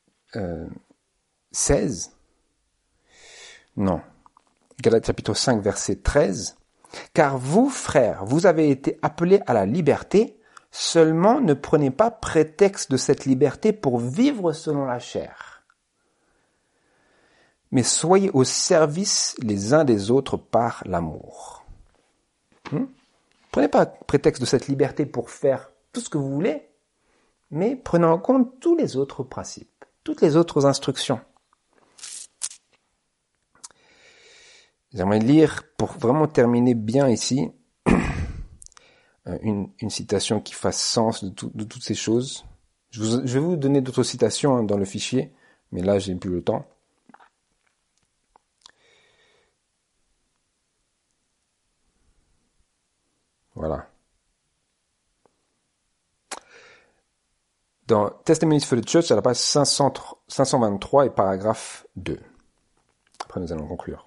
16. Non. Galates chapitre 5, verset 13. Car vous, frères, vous avez été appelés à la liberté, seulement ne prenez pas prétexte de cette liberté pour vivre selon la chair. Mais soyez au service les uns des autres par l'amour. Prenez pas prétexte de cette liberté pour faire tout ce que vous voulez, mais prenez en compte tous les autres principes, toutes les autres instructions. J'aimerais lire, pour vraiment terminer bien ici, une citation qui fasse sens de toutes ces choses. Je vais vous donner d'autres citations dans le fichier, mais là, j'ai plus le temps. Voilà. Dans Testimonies for the Church, à la page 523 et paragraphe 2. Après, nous allons conclure.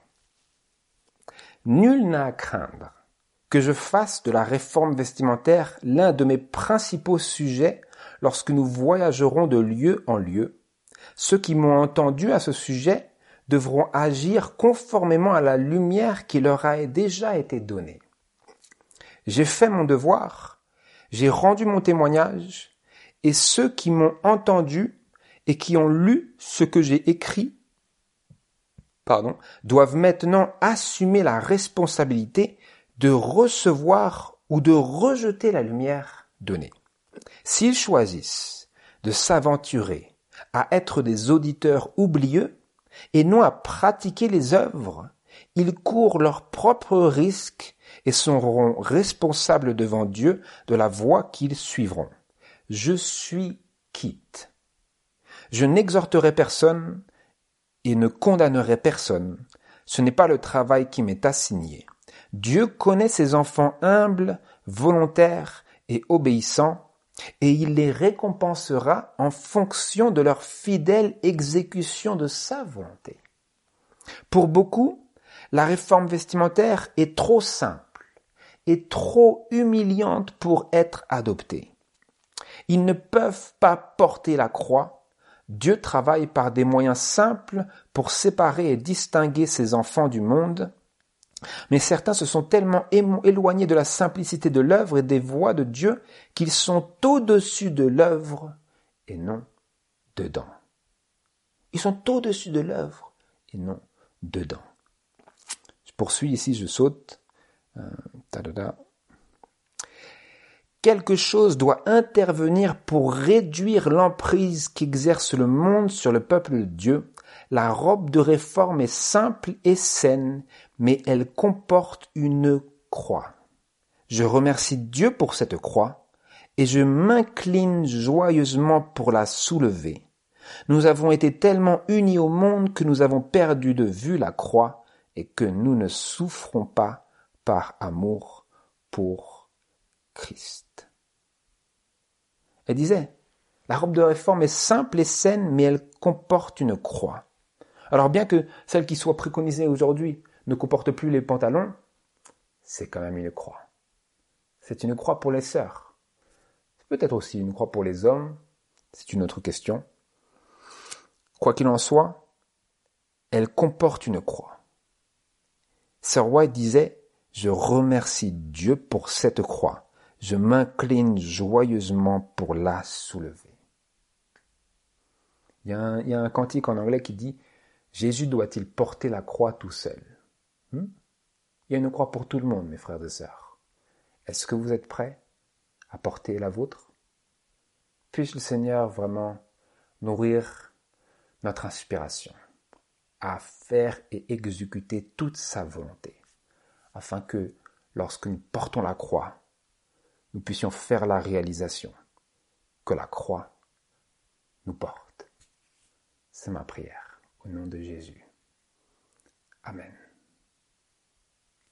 Nul n'a à craindre que je fasse de la réforme vestimentaire l'un de mes principaux sujets lorsque nous voyagerons de lieu en lieu. Ceux qui m'ont entendu à ce sujet devront agir conformément à la lumière qui leur a déjà été donnée. J'ai fait mon devoir, j'ai rendu mon témoignage, et ceux qui m'ont entendu et qui ont lu ce que j'ai écrit doivent maintenant assumer la responsabilité de recevoir ou de rejeter la lumière donnée. S'ils choisissent de s'aventurer à être des auditeurs oublieux et non à pratiquer les œuvres, ils courent leur propre risque et seront responsables devant Dieu de la voie qu'ils suivront. Je suis quitte. Je n'exhorterai personne et ne condamnerai personne. Ce n'est pas le travail qui m'est assigné. Dieu connaît ses enfants humbles, volontaires et obéissants, et il les récompensera en fonction de leur fidèle exécution de sa volonté. Pour beaucoup, la réforme vestimentaire est trop simple et trop humiliante pour être adoptée. Ils ne peuvent pas porter la croix. Dieu travaille par des moyens simples pour séparer et distinguer ses enfants du monde, mais certains se sont tellement éloignés de la simplicité de l'œuvre et des voies de Dieu qu'ils sont au-dessus de l'œuvre et non dedans. Ils sont au-dessus de l'œuvre et non dedans. Je poursuis ici, je saute. Quelque chose doit intervenir pour réduire l'emprise qu'exerce le monde sur le peuple de Dieu. La robe de réforme est simple et saine, mais elle comporte une croix. Je remercie Dieu pour cette croix et je m'incline joyeusement pour la soulever. Nous avons été tellement unis au monde que nous avons perdu de vue la croix et que nous ne souffrons pas par amour pour Christ. Elle disait, la robe de réforme est simple et saine, mais elle comporte une croix. Alors bien que celle qui soit préconisée aujourd'hui ne comporte plus les pantalons, c'est quand même une croix. C'est une croix pour les sœurs. C'est peut-être aussi une croix pour les hommes, c'est une autre question. Quoi qu'il en soit, elle comporte une croix. Sir White disait, je remercie Dieu pour cette croix. Je m'incline joyeusement pour la soulever. Il y a un cantique en anglais qui dit « Jésus doit-il porter la croix tout seul ?» Il y a une croix pour tout le monde, mes frères et sœurs. Est-ce que vous êtes prêts à porter la vôtre? Puisse le Seigneur vraiment nourrir notre inspiration à faire et exécuter toute sa volonté, afin que, lorsque nous portons la croix, nous puissions faire la réalisation que la croix nous porte. C'est ma prière, au nom de Jésus. Amen.